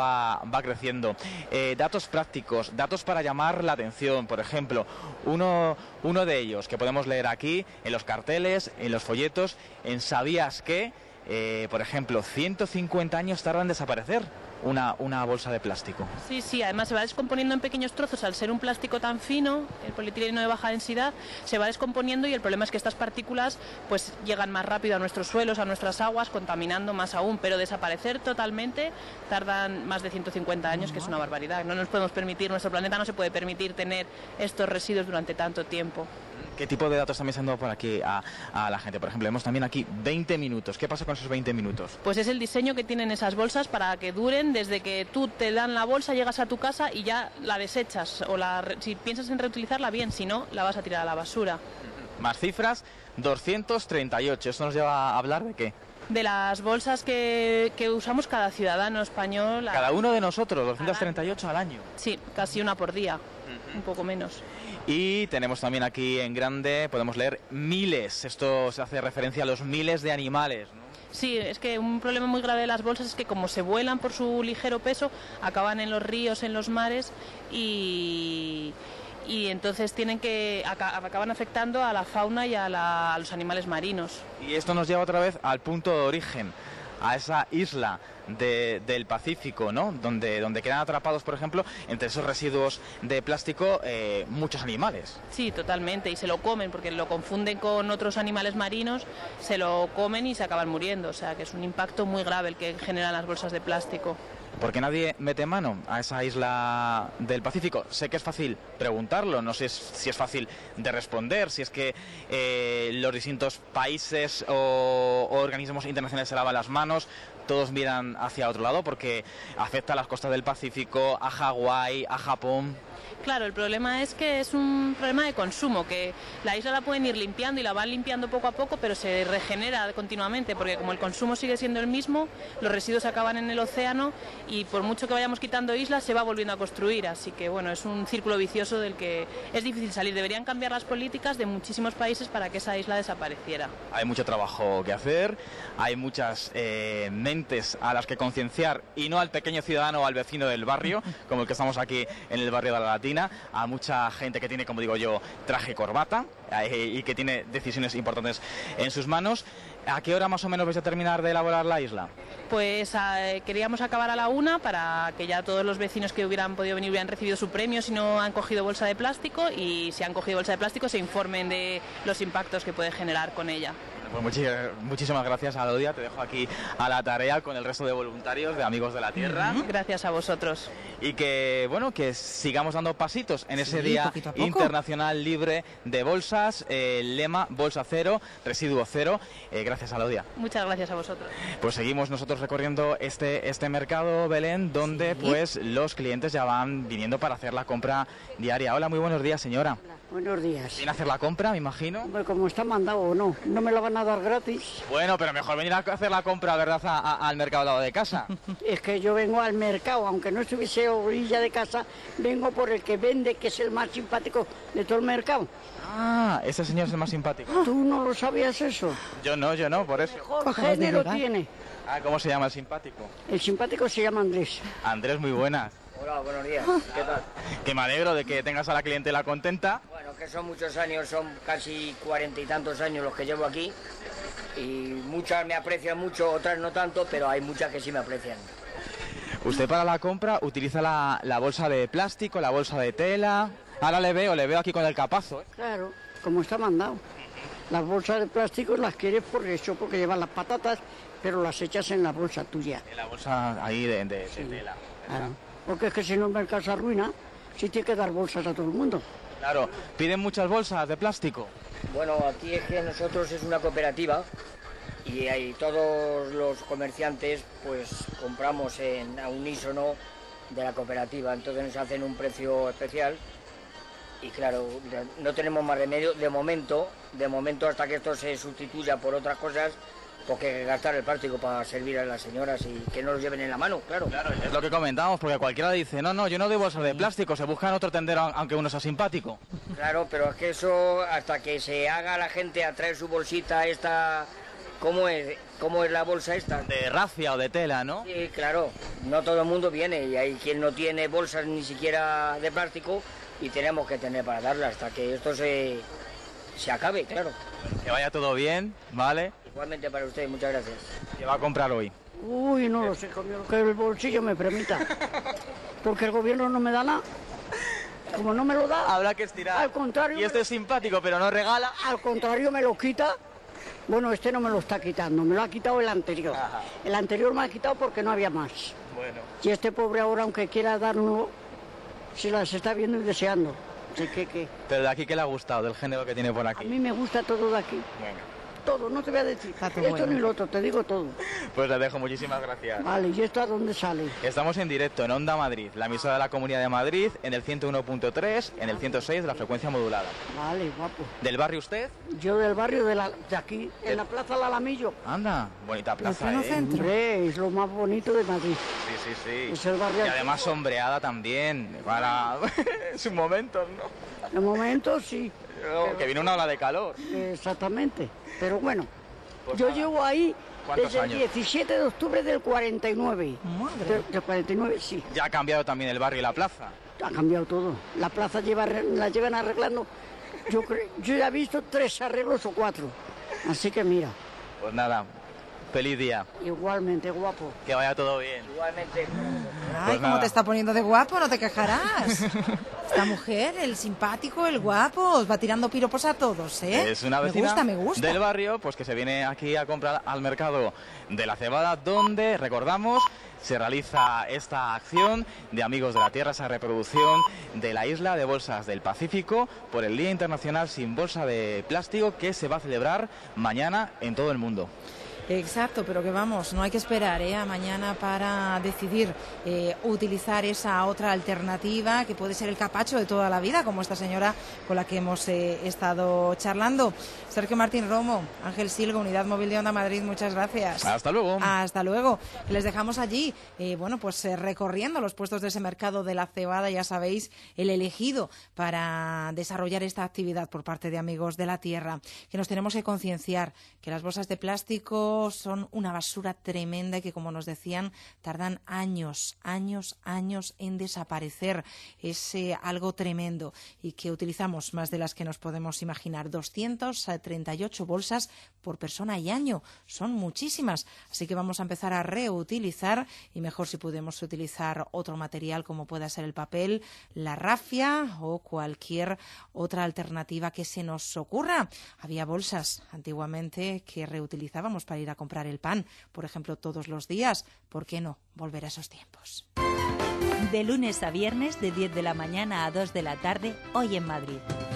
va creciendo. Datos prácticos, datos para llamar la atención, por ejemplo, uno de ellos que podemos leer aquí, en los carteles, en los folletos, en ¿sabías qué? Por ejemplo, 150 años tardan en desaparecer una bolsa de plástico. Sí, además se va descomponiendo en pequeños trozos al ser un plástico tan fino, el polietileno de baja densidad, se va descomponiendo y el problema es que estas partículas pues llegan más rápido a nuestros suelos, a nuestras aguas, contaminando más aún, pero desaparecer totalmente tardan más de 150 años, que es una barbaridad. No nos podemos permitir, nuestro planeta no se puede permitir tener estos residuos durante tanto tiempo. ¿Qué tipo de datos también se han dado por aquí a la gente? Por ejemplo, vemos también aquí 20 minutos. ¿Qué pasa con esos 20 minutos? Pues es el diseño que tienen esas bolsas para que duren desde que tú te dan la bolsa, llegas a tu casa y ya la desechas. O si piensas en reutilizarla, bien, si no, la vas a tirar a la basura. Más cifras, 238. ¿Esto nos lleva a hablar de qué? De las bolsas que usamos cada ciudadano español. Cada uno de nosotros, 238 al año. Sí, casi una por día. un poco menos. Y tenemos también aquí en grande, podemos leer miles, esto se hace referencia a los miles de animales, ¿no? Sí, es que un problema muy grave de las bolsas es que como se vuelan por su ligero peso, acaban en los ríos, en los mares y entonces acaban afectando a la fauna y a los animales marinos. Y esto nos lleva otra vez al punto de origen, a esa isla del Pacífico, ¿no? Donde quedan atrapados, por ejemplo, entre esos residuos de plástico, muchos animales. Sí, totalmente, y se lo comen porque lo confunden con otros animales marinos, se lo comen y se acaban muriendo, o sea que es un impacto muy grave el que generan las bolsas de plástico. Porque nadie mete mano a esa isla del Pacífico. Sé que es fácil preguntarlo, no sé si es fácil de responder, si es que los distintos países o organismos internacionales se lavan las manos, todos miran hacia otro lado porque afecta a las costas del Pacífico, a Hawái, a Japón. Claro, el problema es que es un problema de consumo, que la isla la pueden ir limpiando y la van limpiando poco a poco, pero se regenera continuamente, porque como el consumo sigue siendo el mismo, los residuos acaban en el océano y por mucho que vayamos quitando islas, se va volviendo a construir. Así que bueno, es un círculo vicioso del que es difícil salir. Deberían cambiar las políticas de muchísimos países para que esa isla desapareciera. Hay mucho trabajo que hacer, hay muchas mentes a las que concienciar y no al pequeño ciudadano o al vecino del barrio, como el que estamos aquí en el barrio de la Latina, a mucha gente que tiene, como digo yo, traje y corbata y que tiene decisiones importantes en sus manos. ¿A qué hora más o menos vais a terminar de elaborar la isla? Pues queríamos acabar a la 1 para que ya todos los vecinos que hubieran podido venir hubieran recibido su premio si no han cogido bolsa de plástico, y si han cogido bolsa de plástico se informen de los impactos que puede generar con ella. Pues muchísimas gracias, Alodia. Te dejo aquí a la tarea con el resto de voluntarios, de Amigos de la Tierra. Gracias a vosotros. Y que sigamos dando pasitos en ese Día poquito a poco. Internacional Libre de Bolsas, el lema Bolsa Cero, Residuo Cero. Gracias, Alodia. Muchas gracias a vosotros. Pues seguimos nosotros recorriendo este mercado, Belén, donde pues los clientes ya van viniendo para hacer la compra diaria. Hola, muy buenos días, señora. Buenos días. ¿Viene a hacer la compra, me imagino? Hombre, como está mandado o no, no me lo van a dar gratis. Bueno, pero mejor venir a hacer la compra, ¿verdad?, al mercado al lado de casa. Es que yo vengo al mercado, aunque no estuviese a orilla de casa, vengo por el que vende, que es el más simpático de todo el mercado. Ah, ese señor es el más simpático. ¿Tú no lo sabías eso? Yo no, por eso. Mejor género tiene. Ah, ¿cómo se llama el simpático? El simpático se llama Andrés. Andrés, muy buenas. Hola, buenos días. ¿Qué tal? Que me alegro de que tengas a la clientela contenta. Bueno, que son muchos años, son casi 40 y tantos años los que llevo aquí. Y muchas me aprecian mucho, otras no tanto, pero hay muchas que sí me aprecian. Usted para la compra utiliza la bolsa de plástico, la bolsa de tela. Ahora le veo aquí con el capazo, ¿eh? Claro, como está mandado. Las bolsas de plástico las quieres por eso, porque llevan las patatas, pero las echas en la bolsa tuya. En la bolsa ahí de Sí, tela. claro. Porque es que si no el mercado se arruina, sí tiene que dar bolsas a todo el mundo. Claro, ¿piden muchas bolsas de plástico? Bueno, aquí es que nosotros es una cooperativa y ahí todos los comerciantes pues compramos a unísono de la cooperativa, entonces nos hacen un precio especial y claro, no tenemos más remedio de momento hasta que esto se sustituya por otras cosas, porque hay que gastar el plástico para servir a las señoras y que no los lleven en la mano, claro. Claro, es lo que comentamos, porque cualquiera dice, no, yo no doy bolsas de plástico, se buscan otro tendero aunque uno sea simpático. Claro, pero es que eso, hasta que se haga la gente a traer su bolsita esta, ¿cómo es la bolsa esta? De racia o de tela, ¿no? Sí, claro, no todo el mundo viene y hay quien no tiene bolsas ni siquiera de plástico y tenemos que tener para darla hasta que esto se acabe, claro. Que vaya todo bien, ¿vale? Igualmente para ustedes, muchas gracias. ¿Qué va a comprar hoy? Uy, no lo sé, con lo que el bolsillo me permita. Porque el gobierno no me da nada. Como no me lo da, Habrá que estirar. al contrario, Y este es simpático, pero no regala. al contrario me lo quita. Bueno, este no me lo está quitando, me lo ha quitado el anterior. Ajá. El anterior me ha quitado porque no había más. Bueno. Y este pobre ahora, aunque quiera dar uno, se las está viendo y deseando. Así que Pero de aquí, ¿qué le ha gustado del género que tiene por a aquí? mí me gusta todo de aquí. Bueno. todo, no te voy a decir Está todo esto bueno. ni lo otro, te digo todo. Pues les dejo, muchísimas gracias. Vale, ¿y esto a dónde sale? Estamos en directo en Onda Madrid, la emisora de la Comunidad de Madrid, en el 101.3, en el 106 de la frecuencia modulada. Vale, guapo. ¿Del barrio usted? Yo del barrio de aquí, en la Plaza del Alamillo. Anda, bonita plaza, pleno ¿eh? centro. Hombre, es lo más bonito de Madrid. Sí, sí, sí. Es el barrio Y además sombreada también, para sus momentos, ¿no? De momento sí, Que viene una ola de calor. exactamente. Pero bueno, Pues yo nada. llevo ahí ¿Cuántos desde años? el 17 de octubre del 49. Madre. Del 49, sí. Ya ha cambiado también el barrio y la plaza. Ha cambiado todo. La plaza la llevan arreglando. Yo ya he visto 3 arreglos o 4. Así que mira, Pues nada, feliz día. igualmente guapo. Que vaya todo bien. Igualmente. Ay, Pues cómo nada. te está poniendo de guapo, no te quejarás. Esta mujer, el simpático, el guapo, os va tirando piropos a todos, ¿eh? Es una vecina me gusta. del barrio, pues que se viene aquí a comprar al mercado de la Cebada, donde, recordamos, se realiza esta acción de Amigos de la Tierra, esa reproducción de la isla de bolsas del Pacífico por el Día Internacional sin Bolsa de Plástico, que se va a celebrar mañana en todo el mundo. Exacto, pero que vamos, no hay que esperar a mañana para decidir utilizar esa otra alternativa que puede ser el capacho de toda la vida, como esta señora con la que hemos estado charlando. Sergio Martín Romo, Ángel Silva, Unidad Móvil de Onda Madrid, muchas gracias. Hasta luego. Hasta luego. Les dejamos allí, recorriendo los puestos de ese mercado de la Cebada, ya sabéis, el elegido para desarrollar esta actividad por parte de Amigos de la Tierra, que nos tenemos que concienciar que las bolsas de plástico son una basura tremenda y que, como nos decían, tardan años en desaparecer. Es algo tremendo y que utilizamos más de las que nos podemos imaginar. 238 bolsas por persona y año. Son muchísimas. Así que vamos a empezar a reutilizar y mejor si podemos utilizar otro material como pueda ser el papel, la rafia o cualquier otra alternativa que se nos ocurra. Había bolsas antiguamente que reutilizábamos para ir a comprar el pan, por ejemplo, todos los días. ¿Por qué no volver a esos tiempos? De lunes a viernes, de 10 de la mañana a 2 de la tarde, hoy en Madrid.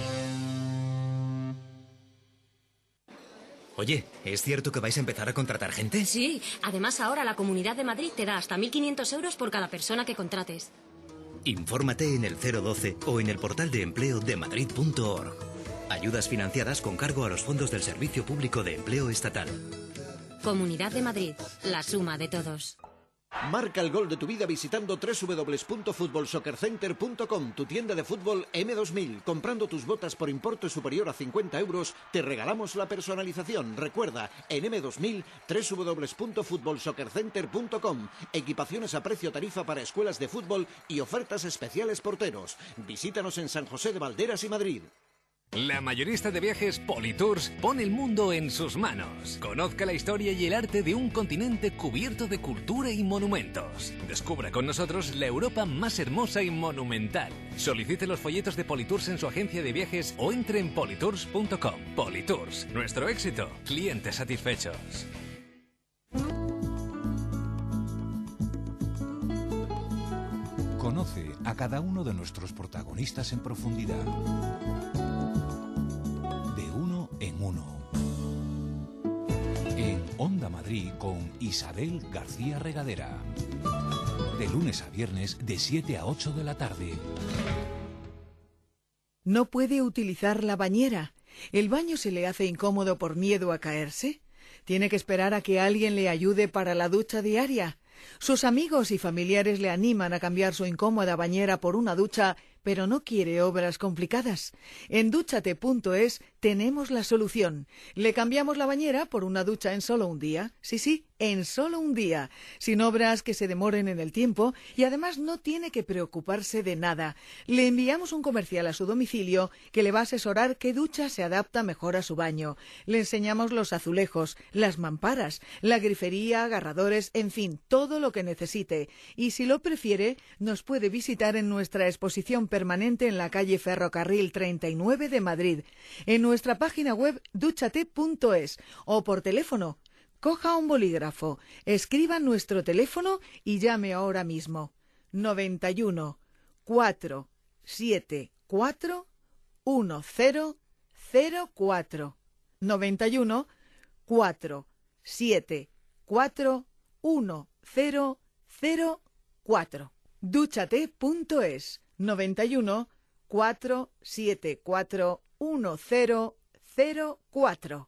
Oye, ¿es cierto que vais a empezar a contratar gente? Sí, además ahora la Comunidad de Madrid te da hasta 1.500 euros por cada persona que contrates. Infórmate en el 012 o en el portal de empleo de madrid.org. Ayudas financiadas con cargo a los fondos del Servicio Público de Empleo Estatal. Comunidad de Madrid, la suma de todos. Marca el gol de tu vida visitando www.futbolsoccercenter.com, tu tienda de fútbol M2000. Comprando tus botas por importe superior a 50 euros, te regalamos la personalización. Recuerda, en M2000, www.futbolsoccercenter.com. Equipaciones a precio tarifa para escuelas de fútbol y ofertas especiales porteros. Visítanos en San José de Valderas y Madrid. La mayorista de viajes Politours pone el mundo en sus manos. Conozca la historia y el arte de un continente cubierto de cultura y monumentos. Descubra con nosotros la Europa más hermosa y monumental. Solicite los folletos de Politours en su agencia de viajes o entre en politours.com. Politours, nuestro éxito, clientes satisfechos. Conoce a cada uno de nuestros protagonistas en profundidad. De uno en uno. En Onda Madrid con Isabel García Regadera. De lunes a viernes de 7 a 8 de la tarde. ¿No puede utilizar la bañera? ¿El baño se le hace incómodo por miedo a caerse? ¿Tiene que esperar a que alguien le ayude para la ducha diaria? Sus amigos y familiares le animan a cambiar su incómoda bañera por una ducha, pero no quiere obras complicadas. En Dúchate.es tenemos la solución. Le cambiamos la bañera por una ducha en solo un día. Sí, en solo un día. Sin obras que se demoren en el tiempo y además no tiene que preocuparse de nada. Le enviamos un comercial a su domicilio que le va a asesorar qué ducha se adapta mejor a su baño. Le enseñamos los azulejos, las mamparas, la grifería, agarradores, en fin, todo lo que necesite. Y si lo prefiere, nos puede visitar en nuestra exposición permanente en la calle Ferrocarril 39 de Madrid, en nuestra página web Dúchate.es o por teléfono. Coja un bolígrafo, escriba nuestro teléfono y llame ahora mismo. 91 474 1004. 91 4741004. Dúchate.es 91 474 1004.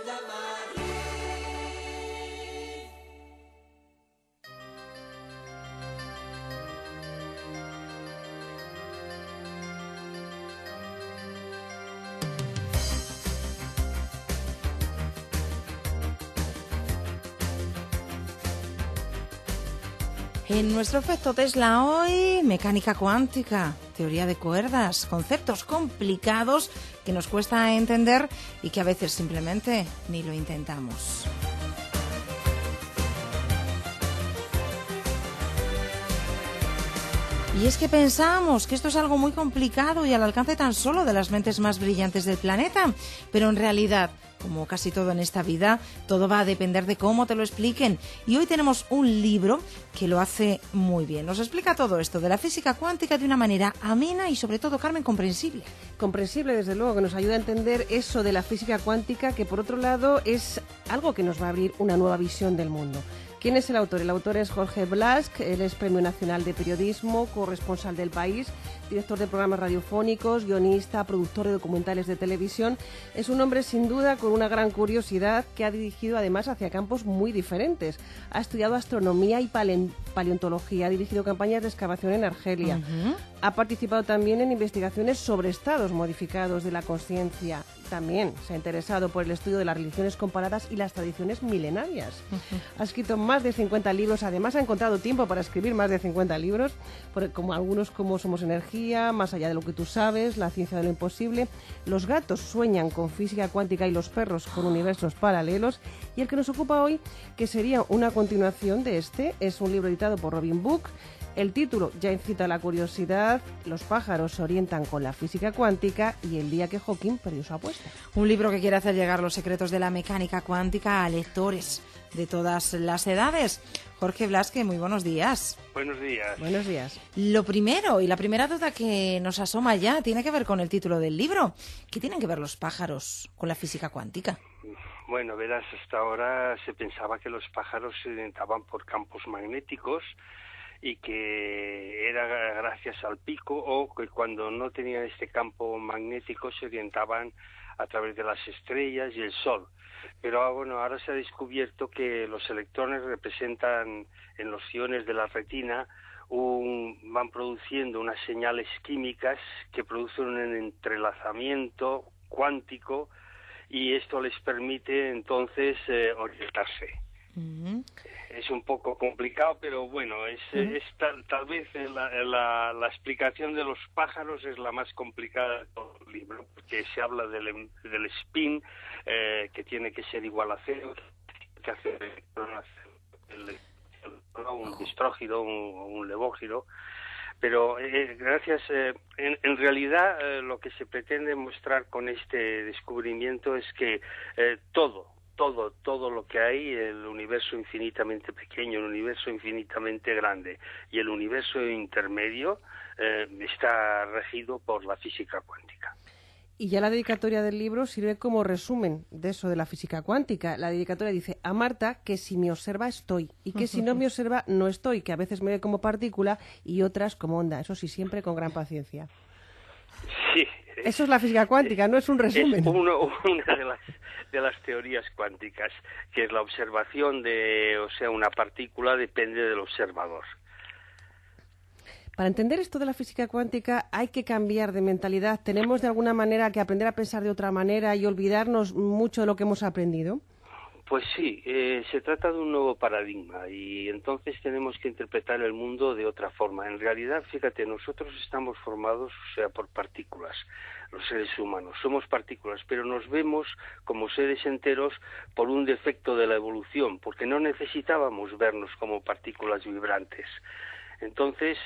En nuestro efecto Tesla hoy, mecánica cuántica, teoría de cuerdas, conceptos complicados que nos cuesta entender y que a veces simplemente ni lo intentamos. Y es que pensamos que esto es algo muy complicado y al alcance tan solo de las mentes más brillantes del planeta, pero en realidad, como casi todo en esta vida, todo va a depender de cómo te lo expliquen. Y hoy tenemos un libro que lo hace muy bien. Nos explica todo esto de la física cuántica de una manera amena y sobre todo, Carmen, comprensible. Comprensible, desde luego, que nos ayuda a entender eso de la física cuántica, que por otro lado es algo que nos va a abrir una nueva visión del mundo. ¿Quién es el autor? El autor es Jorge Blask, él es Premio Nacional de Periodismo, corresponsal del País, director de programas radiofónicos, guionista, productor de documentales de televisión. Es un hombre sin duda con una gran curiosidad que ha dirigido además hacia campos muy diferentes. Ha estudiado astronomía y paleontología, ha dirigido campañas de excavación en Argelia. Ha participado también en investigaciones sobre estados modificados de la consciencia. También se ha interesado por el estudio de las religiones comparadas y las tradiciones milenarias. Ha escrito más de 50 libros, además ha encontrado tiempo para escribir más de 50 libros, como algunos como Somos Energía, Más allá de lo que tú sabes, La ciencia de lo imposible, Los gatos sueñan con física cuántica y los perros con universos paralelos, y el que nos ocupa hoy, que sería una continuación de este, es un libro editado por Robin Book. El título ya incita a la curiosidad, Los pájaros se orientan con la física cuántica y El día que Hawking perdió su apuesta. Un libro que quiere hacer llegar los secretos de la mecánica cuántica a lectores de todas las edades. Jorge Blask, muy buenos días. Buenos días. Buenos días. Lo primero, y la primera duda que nos asoma ya, tiene que ver con el título del libro. ¿Qué tienen que ver los pájaros con la física cuántica? Bueno, verás, hasta ahora se pensaba que los pájaros se orientaban por campos magnéticos y que era gracias al pico, o que cuando no tenían este campo magnético se orientaban a través de las estrellas y el sol. Pero bueno, ahora se ha descubierto que los electrones representan en los iones de la retina van produciendo unas señales químicas que producen un entrelazamiento cuántico y esto les permite entonces orientarse. Es un poco complicado, pero bueno, tal vez la explicación de los pájaros es la más complicada de todo el libro, porque se habla del spin, que tiene que ser igual a cero, que hace un distrógiro, un levógiro, pero gracias, en realidad lo que se pretende mostrar con este descubrimiento es que todo lo que hay, el universo infinitamente pequeño, el universo infinitamente grande y el universo intermedio está regido por la física cuántica. Y ya la dedicatoria del libro sirve como resumen de eso de la física cuántica. La dedicatoria dice: a Marta, que si me observa estoy, y que si no me observa no estoy, que a veces me ve como partícula y otras como onda. Eso sí, siempre con gran paciencia. Sí. Eso es la física cuántica, no es un resumen. Es una de las teorías cuánticas, que es la observación de, una partícula depende del observador. Para entender esto de la física cuántica hay que cambiar de mentalidad. ¿Tenemos de alguna manera que aprender a pensar de otra manera y olvidarnos mucho de lo que hemos aprendido? Pues sí, se trata de un nuevo paradigma y entonces tenemos que interpretar el mundo de otra forma. En realidad, fíjate, nosotros estamos formados, por partículas, los seres humanos. Somos partículas, pero nos vemos como seres enteros por un defecto de la evolución, porque no necesitábamos vernos como partículas vibrantes. Entonces,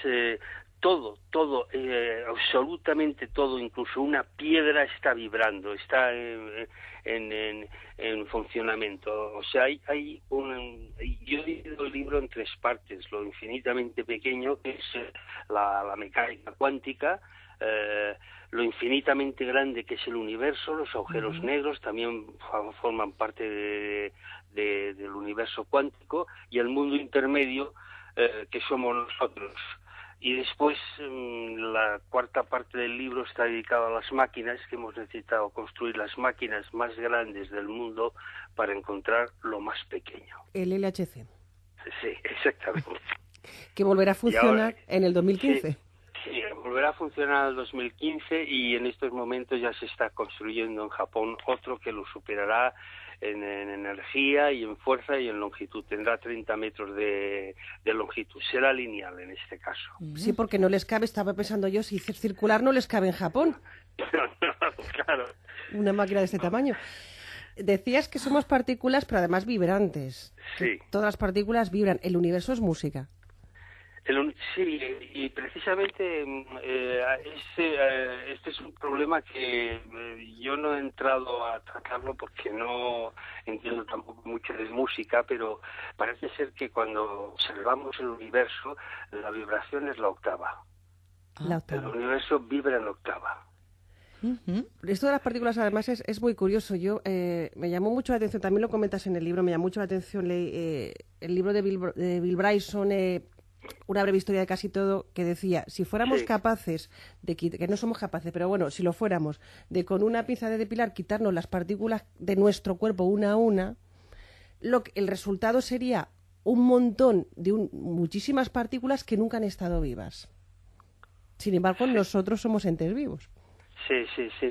absolutamente todo, incluso una piedra está vibrando, está en funcionamiento. Yo he dividido el libro en tres partes: lo infinitamente pequeño, que es la mecánica cuántica, lo infinitamente grande que es el universo. Los agujeros negros también forman parte del universo cuántico, y el mundo intermedio, que somos nosotros. Y después la cuarta parte del libro está dedicada a las máquinas, que hemos necesitado construir las máquinas más grandes del mundo para encontrar lo más pequeño. El LHC. Sí, exactamente. Que volverá a funcionar en el 2015. Sí, volverá a funcionar en el 2015, y en estos momentos ya se está construyendo en Japón otro que lo superará en energía y en fuerza y en longitud. Tendrá 30 metros de longitud. Será lineal en este caso. Sí, porque no les cabe, estaba pensando yo, si es circular no les cabe en Japón. Claro. Una máquina de este tamaño. Decías que somos partículas, pero además vibrantes. Sí. Todas las partículas vibran. El universo es música. Sí, y precisamente este es un problema que yo no he entrado a tratarlo porque no entiendo tampoco mucho de música, pero parece ser que cuando observamos el universo, la vibración es la octava. El universo vibra en octava. Esto de las partículas además es muy curioso. Me llamó mucho la atención, también lo comentas en el libro, me llamó mucho la atención el libro de Bill Bryson, Una breve historia de casi todo, que decía, si fuéramos capaces que no somos capaces, pero bueno, si lo fuéramos, de con una pinza de depilar quitarnos las partículas de nuestro cuerpo una a una, el resultado sería un montón de muchísimas partículas que nunca han estado vivas. Sin embargo, nosotros somos entes vivos. Sí.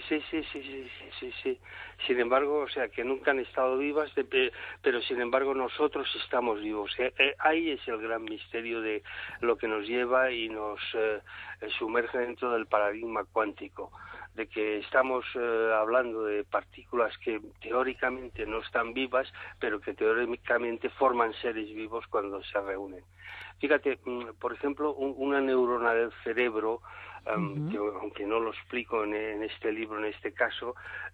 Sin embargo, o sea, que nunca han estado vivas, pero sin embargo nosotros estamos vivos. Ahí es el gran misterio de lo que nos lleva y nos sumerge dentro del paradigma cuántico, de que estamos hablando de partículas que teóricamente no están vivas, pero que teóricamente forman seres vivos cuando se reúnen. Fíjate, por ejemplo, una neurona del cerebro, que aunque no lo explico en este libro, en este caso,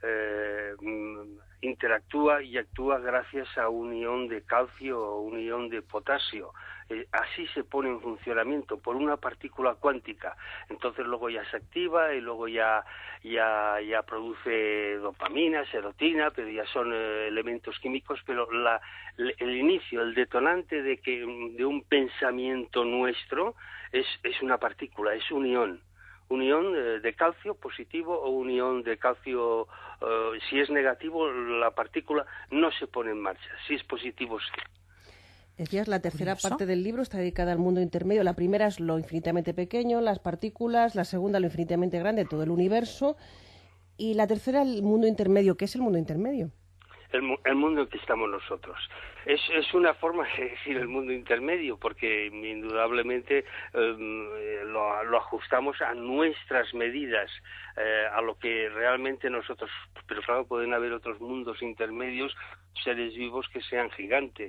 interactúa y actúa gracias a un ion de calcio o un ion de potasio. Así se pone en funcionamiento por una partícula cuántica. Entonces luego ya se activa y luego ya produce dopamina, serotonina, pero ya son elementos químicos, pero el inicio, el detonante de un pensamiento nuestro es una partícula, es un ion. Un ion de calcio positivo o un ion de calcio, si es negativo, la partícula no se pone en marcha. Si es positivo, sí. Decías, la tercera parte del libro está dedicada al mundo intermedio. La primera es lo infinitamente pequeño, las partículas. La segunda, lo infinitamente grande, todo el universo. Y la tercera, el mundo intermedio. ¿Qué es el mundo intermedio? El mundo en que estamos nosotros. Es una forma de decir el mundo intermedio, porque indudablemente lo ajustamos a nuestras medidas, a lo que realmente nosotros... Pero claro, pueden haber otros mundos intermedios, seres vivos que sean gigantes.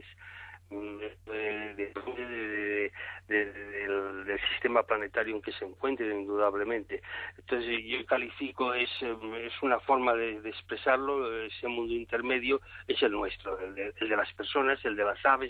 Depende del sistema planetario en que se encuentre, indudablemente. Entonces yo califico, es una forma de expresarlo, ese mundo intermedio es el nuestro, el de las personas, el de las aves,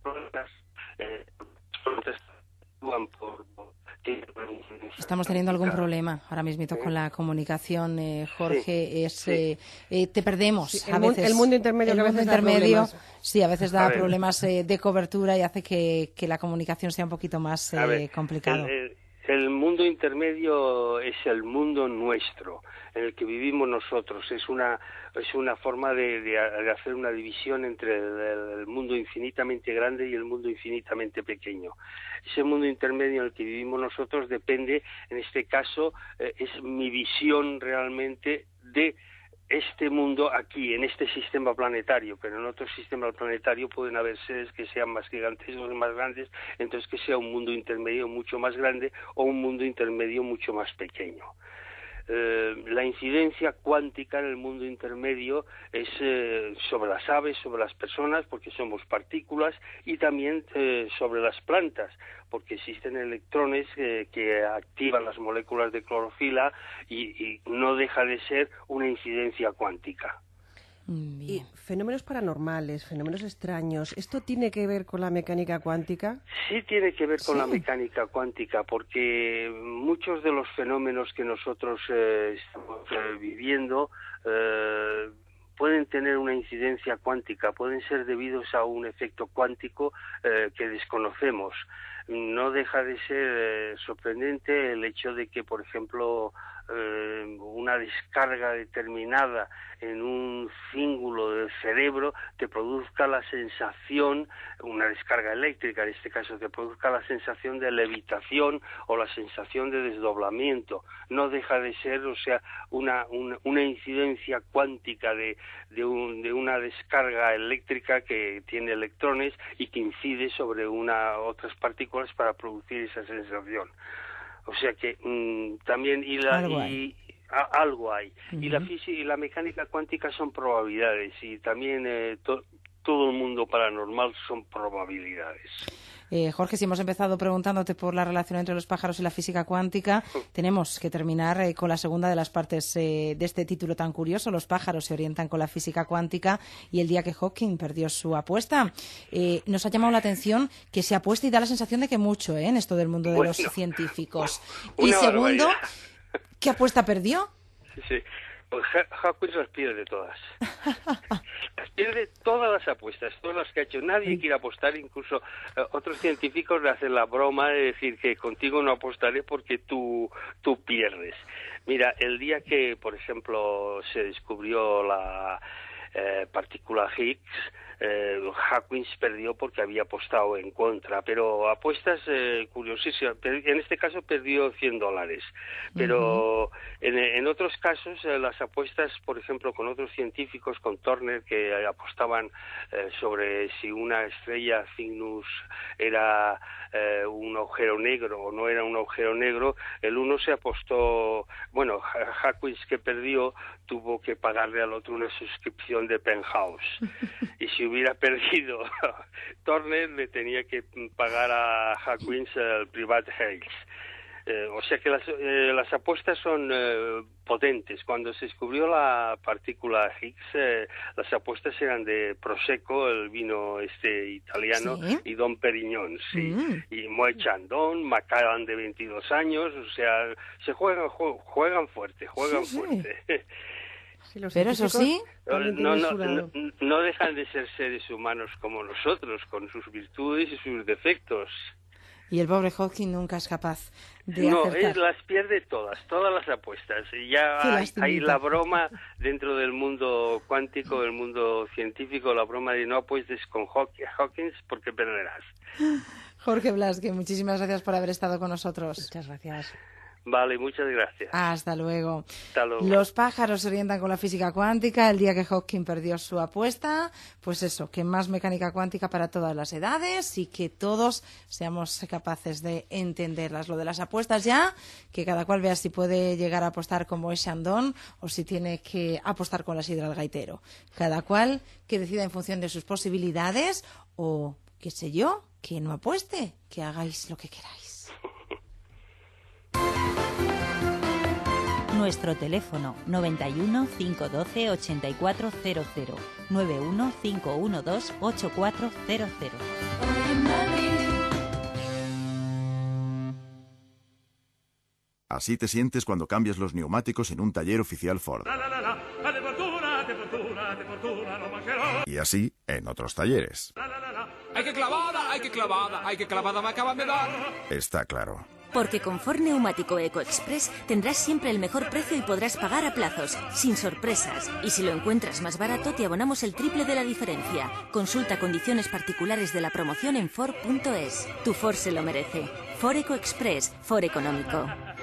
Estamos teniendo algún problema ahora mismo con la comunicación, Jorge. Te perdemos sí, a veces. El mundo intermedio, sí, a veces da problemas de cobertura y hace que la comunicación sea un poquito más complicado. El mundo intermedio es el mundo nuestro, en el que vivimos nosotros. Es una forma de hacer una división entre el mundo infinitamente grande y el mundo infinitamente pequeño. Ese mundo intermedio en el que vivimos nosotros depende, en este caso, es mi visión realmente de este mundo aquí, en este sistema planetario, pero en otro sistema planetario pueden haber seres que sean más gigantes o más grandes, entonces que sea un mundo intermedio mucho más grande o un mundo intermedio mucho más pequeño. La incidencia cuántica en el mundo intermedio es sobre las aves, sobre las personas, porque somos partículas, y también sobre las plantas, porque existen electrones que activan las moléculas de clorofila y no deja de ser una incidencia cuántica. Y fenómenos paranormales, fenómenos extraños, ¿esto tiene que ver con la mecánica cuántica? Sí tiene que ver con la mecánica cuántica, porque muchos de los fenómenos que nosotros estamos viviendo pueden tener una incidencia cuántica, pueden ser debidos a un efecto cuántico que desconocemos. No deja de ser sorprendente el hecho de que, por ejemplo, una descarga determinada en un cíngulo del cerebro te produzca la sensación, una descarga eléctrica en este caso, te produzca la sensación de levitación o la sensación de desdoblamiento. No deja de ser, o sea, una incidencia cuántica de una descarga eléctrica que tiene electrones y que incide sobre otras partículas para producir esa sensación. O sea que también algo hay. Y la física y la mecánica cuántica son probabilidades, y también todo el mundo paranormal son probabilidades. Jorge, si hemos empezado preguntándote por la relación entre los pájaros y la física cuántica, tenemos que terminar con la segunda de las partes de este título tan curioso. Los pájaros se orientan con la física cuántica y el día que Hawking perdió su apuesta. Nos ha llamado la atención que se apuesta y da la sensación de que mucho en esto del mundo de los científicos. Y segundo, ¿qué apuesta perdió? Sí. Pues Hawking las pierde todas. Las pierde todas las apuestas, todas las que ha hecho. Nadie quiere apostar, incluso otros científicos le hacen la broma de decir que contigo no apostaré porque tú pierdes. Mira, el día que, por ejemplo, se descubrió la partícula Higgs, Hawking perdió porque había apostado en contra, pero apuestas curiosísimas. En este caso perdió $100, pero en otros casos las apuestas, por ejemplo, con otros científicos, con Turner, que apostaban sobre si una estrella Cygnus era un agujero negro o no era un agujero negro, el uno se apostó, bueno, Hawking, que perdió, tuvo que pagarle al otro una suscripción de Penthouse. Y si hubiera perdido Turner, le tenía que pagar a Hawking el Private Heights. O sea que las apuestas son potentes. Cuando se descubrió la partícula Higgs, las apuestas eran de Prosecco, el vino italiano, y Dom Perignon, y Moët Chandon, Macallan de 22 años, o sea, se juegan fuerte. Sí, pero eso sí, no dejan de ser seres humanos como nosotros, con sus virtudes y sus defectos. Y el pobre Hawking nunca es capaz de acertar. Las pierde todas las apuestas. Y ya hay la broma dentro del mundo cuántico, del mundo científico, la broma de no apuestes con Hawking porque perderás. Jorge Blasque, muchísimas gracias por haber estado con nosotros. Muchas gracias. Vale, muchas gracias. Hasta luego. Hasta luego. Los pájaros se orientan con la física cuántica. El día que Hawking perdió su apuesta, pues eso, que más mecánica cuántica para todas las edades y que todos seamos capaces de entenderlas. Lo de las apuestas ya, que cada cual vea si puede llegar a apostar con Moët Chandon o si tiene que apostar con la sidra al gaitero. Cada cual que decida en función de sus posibilidades o, qué sé yo, que no apueste, que hagáis lo que queráis. Nuestro teléfono 91 512 8400 91 512 8400. Así te sientes cuando cambias los neumáticos en un taller oficial Ford. Y así en otros talleres. ¡Ay, qué clavada! ¡Ay, qué clavada! ¡Ay, qué clavada me acaban de dar! Está claro. Porque con Ford Neumático EcoExpress tendrás siempre el mejor precio y podrás pagar a plazos, sin sorpresas. Y si lo encuentras más barato, te abonamos el triple de la diferencia. Consulta condiciones particulares de la promoción en Ford.es. Tu Ford se lo merece. Ford EcoExpress, Ford económico.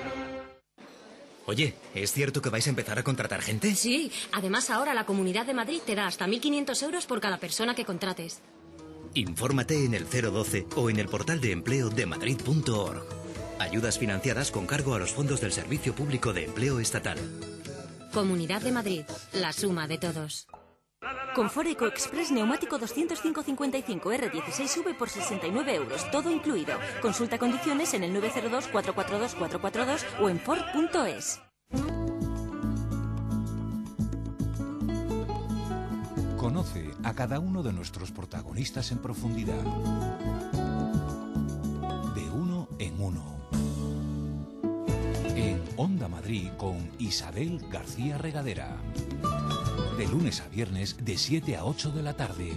Oye, ¿es cierto que vais a empezar a contratar gente? Sí, además ahora la Comunidad de Madrid te da hasta 1.500 euros por cada persona que contrates. Infórmate en el 012 o en el portal de empleo de Madrid.org. Ayudas financiadas con cargo a los fondos del Servicio Público de Empleo Estatal. Comunidad de Madrid, la suma de todos. Con Ford EcoExpress neumático 205-55 R16V por 69 euros, todo incluido. Consulta condiciones en el 902-442-442 o en Ford.es. Conoce a cada uno de nuestros protagonistas en profundidad. De uno en uno. En Onda Madrid con Isabel García Regadera. De lunes a viernes de 7 a 8 de la tarde.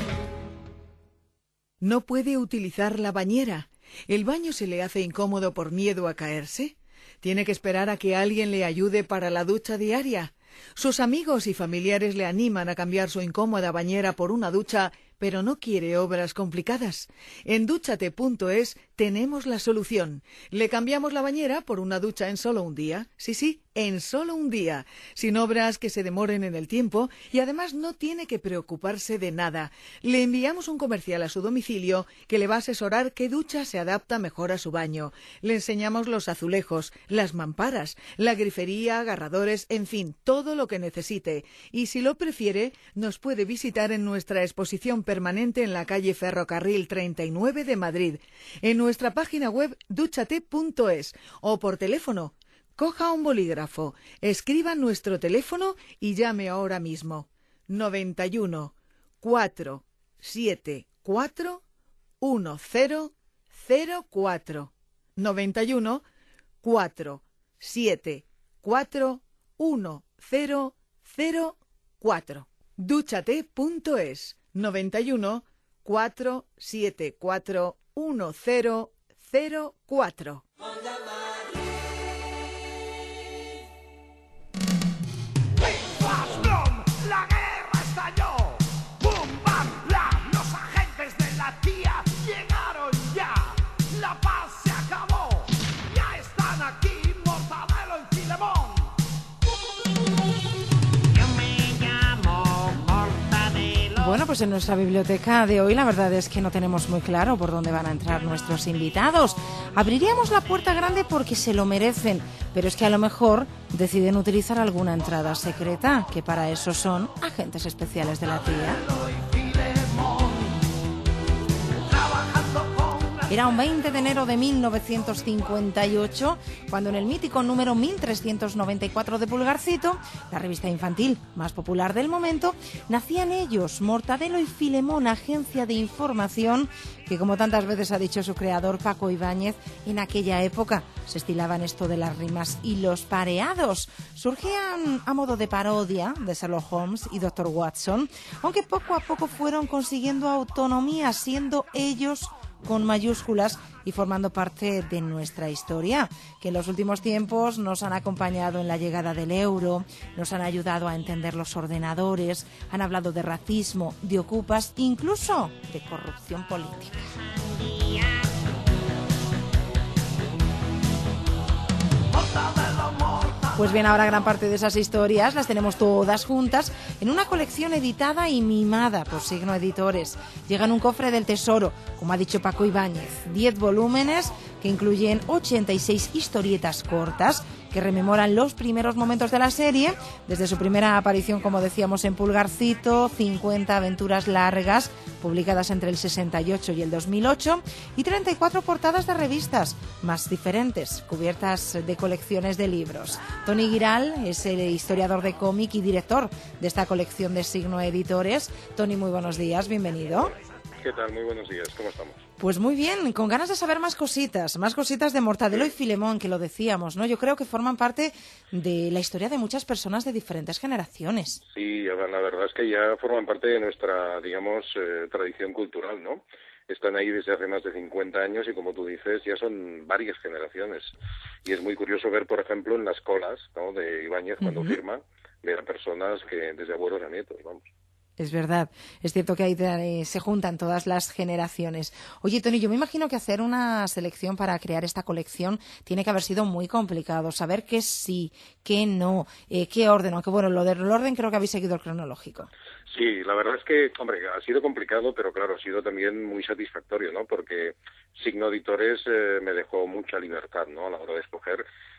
¿No puede utilizar la bañera? ¿El baño se le hace incómodo por miedo a caerse? ¿Tiene que esperar a que alguien le ayude para la ducha diaria? Sus amigos y familiares le animan a cambiar su incómoda bañera por una ducha, pero no quiere obras complicadas. En Dúchate.es tenemos la solución. Le cambiamos la bañera por una ducha en solo un día. Sí, en solo un día. Sin obras que se demoren en el tiempo y además no tiene que preocuparse de nada. Le enviamos un comercial a su domicilio que le va a asesorar qué ducha se adapta mejor a su baño. Le enseñamos los azulejos, las mamparas, la grifería, agarradores, en fin, todo lo que necesite. Y si lo prefiere, nos puede visitar en nuestra exposición permanente en la calle Ferrocarril 39 de Madrid. En nuestra página web Dúchate.es o por teléfono. Coja un bolígrafo, escriba nuestro teléfono y llame ahora mismo. 91 474 1004. 91 474 1004. Dúchate.es. 91 474 1004. La guerra estalló. ¡Bum, bam, blam! Los agentes de la CIA llegaron ya. La paz se acabó. Ya están aquí Mortadelo y Filemón. Yo me llamo Mortadelo. Bueno, pues en nuestra biblioteca de hoy la verdad es que no tenemos muy claro por dónde van a entrar nuestros invitados. Abriríamos la puerta grande porque se lo merecen, pero es que a lo mejor deciden utilizar alguna entrada secreta, que para eso son agentes especiales de la CIA. Era un 20 de enero de 1958, cuando en el mítico número 1394 de Pulgarcito, la revista infantil más popular del momento, nacían ellos, Mortadelo y Filemón, agencia de información que, como tantas veces ha dicho su creador Paco Ibáñez, en aquella época se estilaban esto de las rimas y los pareados. Surgían a modo de parodia de Sherlock Holmes y Dr. Watson, aunque poco a poco fueron consiguiendo autonomía, siendo ellos con mayúsculas y formando parte de nuestra historia, que en los últimos tiempos nos han acompañado en la llegada del euro, nos han ayudado a entender los ordenadores, han hablado de racismo, de ocupas, incluso de corrupción política. Pues bien, ahora gran parte de esas historias las tenemos todas juntas en una colección editada y mimada por Signo Editores. Llega en un cofre del tesoro, como ha dicho Paco Ibáñez, 10 volúmenes que incluyen 86 historietas cortas que rememoran los primeros momentos de la serie, desde su primera aparición, como decíamos, en Pulgarcito, 50 aventuras largas publicadas entre el 68 y el 2008 y 34 portadas de revistas más diferentes, cubiertas de colecciones de libros. Toni Giral es el historiador de cómic y director de esta colección de Signo Editores. Toni, muy buenos días, bienvenido. ¿Qué tal? Muy buenos días, ¿cómo estamos? Pues muy bien, con ganas de saber más cositas de Mortadelo y Filemón, que lo decíamos, ¿no? Yo creo que forman parte de la historia de muchas personas de diferentes generaciones. Sí, la verdad es que ya forman parte de nuestra, digamos, tradición cultural, ¿no? Están ahí desde hace más de 50 años y, como tú dices, ya son varias generaciones. Y es muy curioso ver, por ejemplo, en las colas, ¿no?, de Ibáñez cuando firma, ver a personas que desde abuelos a nietos, vamos. Es verdad, es cierto que ahí se juntan todas las generaciones. Oye, Toni, yo me imagino que hacer una selección para crear esta colección tiene que haber sido muy complicado, saber qué sí, qué no, qué orden, aunque bueno, lo del orden creo que habéis seguido el cronológico. Sí, la verdad es que, hombre, ha sido complicado, pero claro, ha sido también muy satisfactorio, ¿no? Porque Signo Editores me dejó mucha libertad, ¿no?, a la hora de escoger.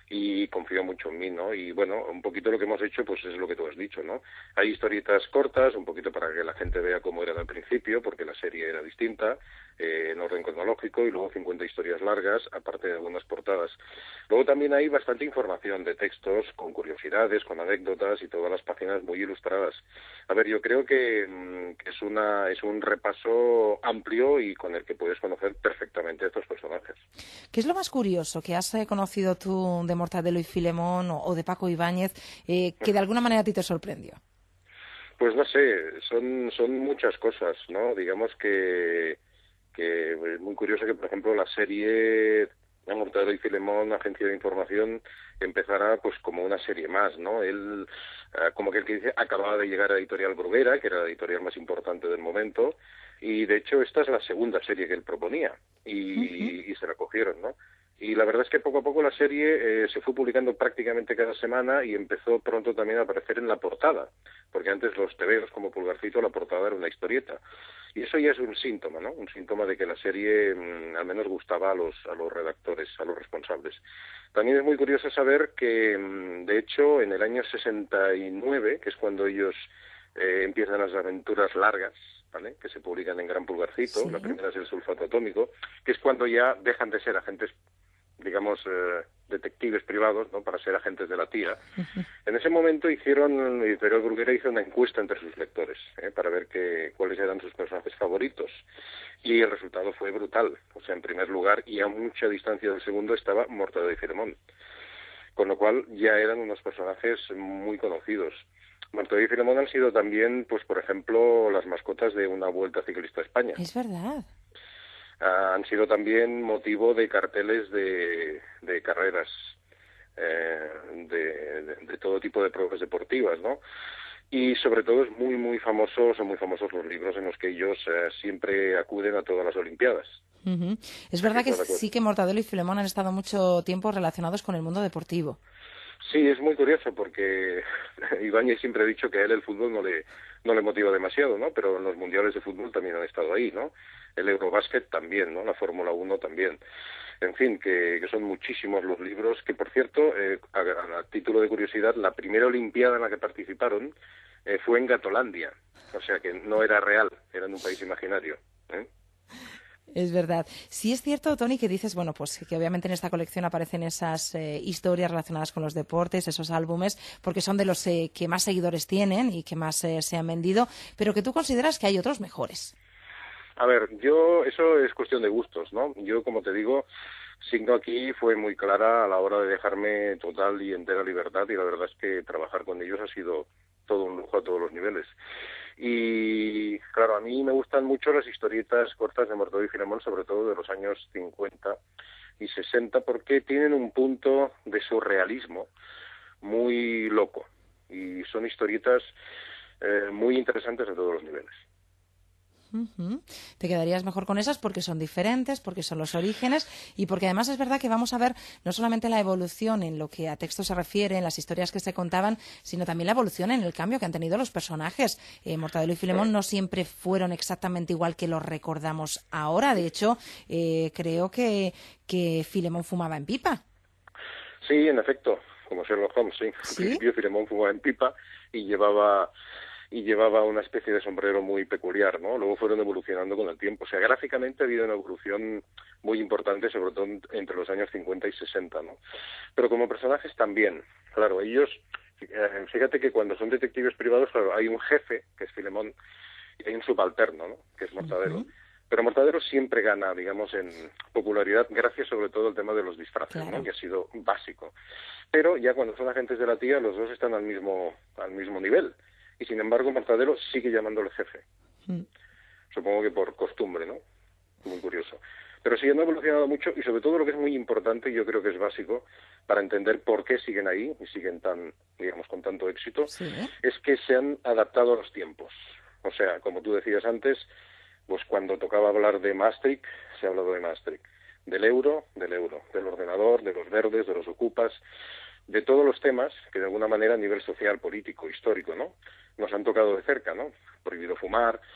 y confío mucho en mí, ¿no? Y bueno, un poquito lo que hemos hecho pues es lo que tú has dicho, ¿no? Hay historietas cortas, un poquito para que la gente vea cómo eran al principio, porque la serie era distinta, en orden cronológico, y luego 50 historias largas, aparte de algunas portadas. Luego también hay bastante información de textos con curiosidades, con anécdotas y todas las páginas muy ilustradas. A ver, yo creo que es un repaso amplio y con el que puedes conocer perfectamente a estos personajes. ¿Qué es lo más curioso que has conocido tú de Mortadelo y Filemón o de Paco Ibáñez que de alguna manera a ti te sorprendió? Pues no sé, son muchas cosas, ¿no? Digamos que es muy curioso que, por ejemplo, la serie Mortadelo y Filemón, Agencia de Información, empezará pues como una serie más, ¿no? Él, como que el que dice, acababa de llegar a Editorial Bruguera, que era la editorial más importante del momento, y de hecho esta es la segunda serie que él proponía, y se la cogieron, ¿no? Y la verdad es que poco a poco la serie se fue publicando prácticamente cada semana y empezó pronto también a aparecer en la portada, porque antes los tebeos como Pulgarcito, la portada era una historieta. Y eso ya es un síntoma, ¿no? Un síntoma de que la serie al menos gustaba a los redactores, a los responsables. También es muy curioso saber que, de hecho, en el año 69, que es cuando ellos empiezan las aventuras largas, ¿vale?, que se publican en Gran Pulgarcito, sí. La primera es El sulfato atómico, que es cuando ya dejan de ser agentes, digamos, detectives privados, ¿no?, para ser agentes de la tía. En ese momento Editorial Bruguera hizo una encuesta entre sus lectores, para ver cuáles eran sus personajes favoritos, y el resultado fue brutal. O sea, en primer lugar, y a mucha distancia del segundo, estaba Mortadelo y Filemón, con lo cual ya eran unos personajes muy conocidos. Mortadelo y Filemón han sido también, pues por ejemplo, las mascotas de una Vuelta Ciclista a España. Es verdad. Han sido también motivo de carteles de carreras, de todo tipo de pruebas deportivas, ¿no? Y sobre todo son muy famosos los libros en los que ellos siempre acuden a todas las Olimpiadas. Es verdad que sí que Mortadelo y Filemón han estado mucho tiempo relacionados con el mundo deportivo. Sí, es muy curioso porque Ibáñez siempre ha dicho que a él el fútbol no le motiva demasiado, ¿no? Pero en los mundiales de fútbol también han estado ahí, ¿no? El Eurobásquet también, ¿no? La Fórmula 1 también. En fin, que son muchísimos los libros que, por cierto, a título de curiosidad, la primera Olimpiada en la que participaron fue en Gatolandia. O sea que no era real, era en un país imaginario, ¿eh? Es verdad. Sí es cierto, Tony, que dices, bueno, pues que obviamente en esta colección aparecen esas historias relacionadas con los deportes, esos álbumes, porque son de los que más seguidores tienen y que más se han vendido, pero que tú consideras que hay otros mejores. A ver, eso es cuestión de gustos, ¿no? Yo, como te digo, Signo aquí fue muy clara a la hora de dejarme total y entera libertad, y la verdad es que trabajar con ellos ha sido todo un lujo a todos los niveles. Y claro, a mí me gustan mucho las historietas cortas de Mortadelo y Filemón, sobre todo de los años 50 y 60, porque tienen un punto de surrealismo muy loco, y son historietas muy interesantes en todos los niveles. Te quedarías mejor con esas porque son diferentes, porque son los orígenes y porque además es verdad que vamos a ver no solamente la evolución en lo que a texto se refiere, en las historias que se contaban, sino también la evolución en el cambio que han tenido los personajes. Mortadelo y Filemón no siempre fueron exactamente igual que los recordamos ahora. De hecho, creo que Filemón fumaba en pipa. Sí, en efecto, como Sherlock Holmes, sí. Al principio Filemón fumaba en pipa y llevaba una especie de sombrero muy peculiar, ¿no? Luego fueron evolucionando con el tiempo. O sea, gráficamente ha habido una evolución muy importante, sobre todo entre los años 50 y 60, ¿no? Pero como personajes también. Claro, ellos, fíjate que cuando son detectives privados, claro, hay un jefe, que es Filemón, y hay un subalterno, ¿no?, que es Mortadelo. Pero Mortadelo siempre gana, digamos, en popularidad, gracias sobre todo al tema de los disfraces, ¿no?, que ha sido básico. Pero ya cuando son agentes de la tía, los dos están al mismo nivel. Y sin embargo, Mortadelo sigue llamándole jefe. Supongo que por costumbre, ¿no? Muy curioso. Pero sí, han evolucionado mucho, y sobre todo lo que es muy importante, y yo creo que es básico para entender por qué siguen ahí y siguen tan, digamos, con tanto éxito, es que se han adaptado a los tiempos. O sea, como tú decías antes, pues cuando tocaba hablar de Maastricht, se ha hablado de Maastricht. Del euro, del ordenador, de los verdes, de los ocupas, de todos los temas que de alguna manera a nivel social, político, histórico, ¿no?, nos han tocado de cerca, ¿no? Prohibido fumar,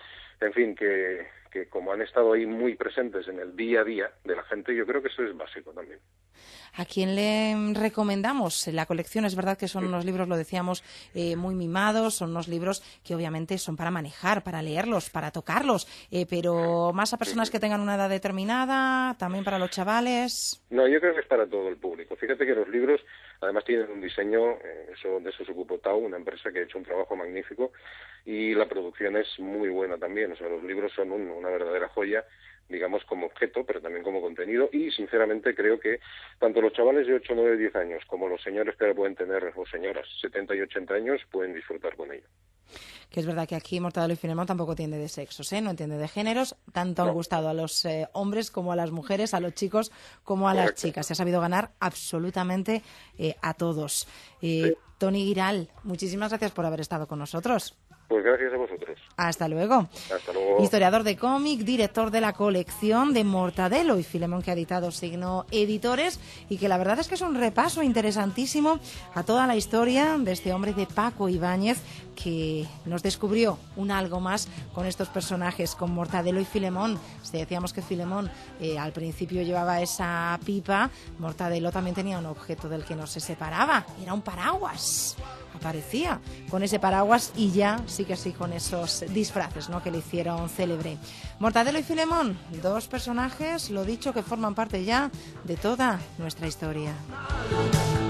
en fin, que como han estado ahí muy presentes en el día a día de la gente, yo creo que eso es básico también. ¿A quién le recomendamos la colección? Es verdad que son unos libros, lo decíamos, muy mimados, son unos libros que obviamente son para manejar, para leerlos, para tocarlos, pero más a personas que tengan una edad determinada, también para los chavales. No, yo creo que es para todo el público. Fíjate que los libros además tienen un diseño, de eso se ocupó Tau, una empresa que ha hecho un trabajo magnífico, y la producción es muy buena también. O sea, los libros son una verdadera joya, digamos, como objeto, pero también como contenido, y sinceramente creo que tanto los chavales de 8, 9, 10 años como los señores que ahora pueden tener, o señoras, 70 y 80 años, pueden disfrutar con ello. Que es verdad que aquí Mortadelo y Filemón tampoco entiende de sexos, no entiende de géneros, tanto han gustado a los hombres como a las mujeres, a los chicos como a las chicas. Se ha sabido ganar absolutamente a todos. Toni Giral, muchísimas gracias por haber estado con nosotros. Pues gracias a vosotros. Hasta luego. Hasta luego. Historiador de cómic, director de la colección de Mortadelo y Filemón, que ha editado Signo Editores, y que la verdad es que es un repaso interesantísimo a toda la historia de este hombre, de Paco Ibáñez, que nos descubrió un algo más con estos personajes, con Mortadelo y Filemón. Si decíamos que Filemón al principio llevaba esa pipa, Mortadelo también tenía un objeto del que no se separaba, era un paraguas. Aparecía con ese paraguas y ya sí que sí con esos disfraces, ¿no?, que le hicieron célebre. Mortadelo y Filemón, dos personajes, lo dicho, que forman parte ya de toda nuestra historia.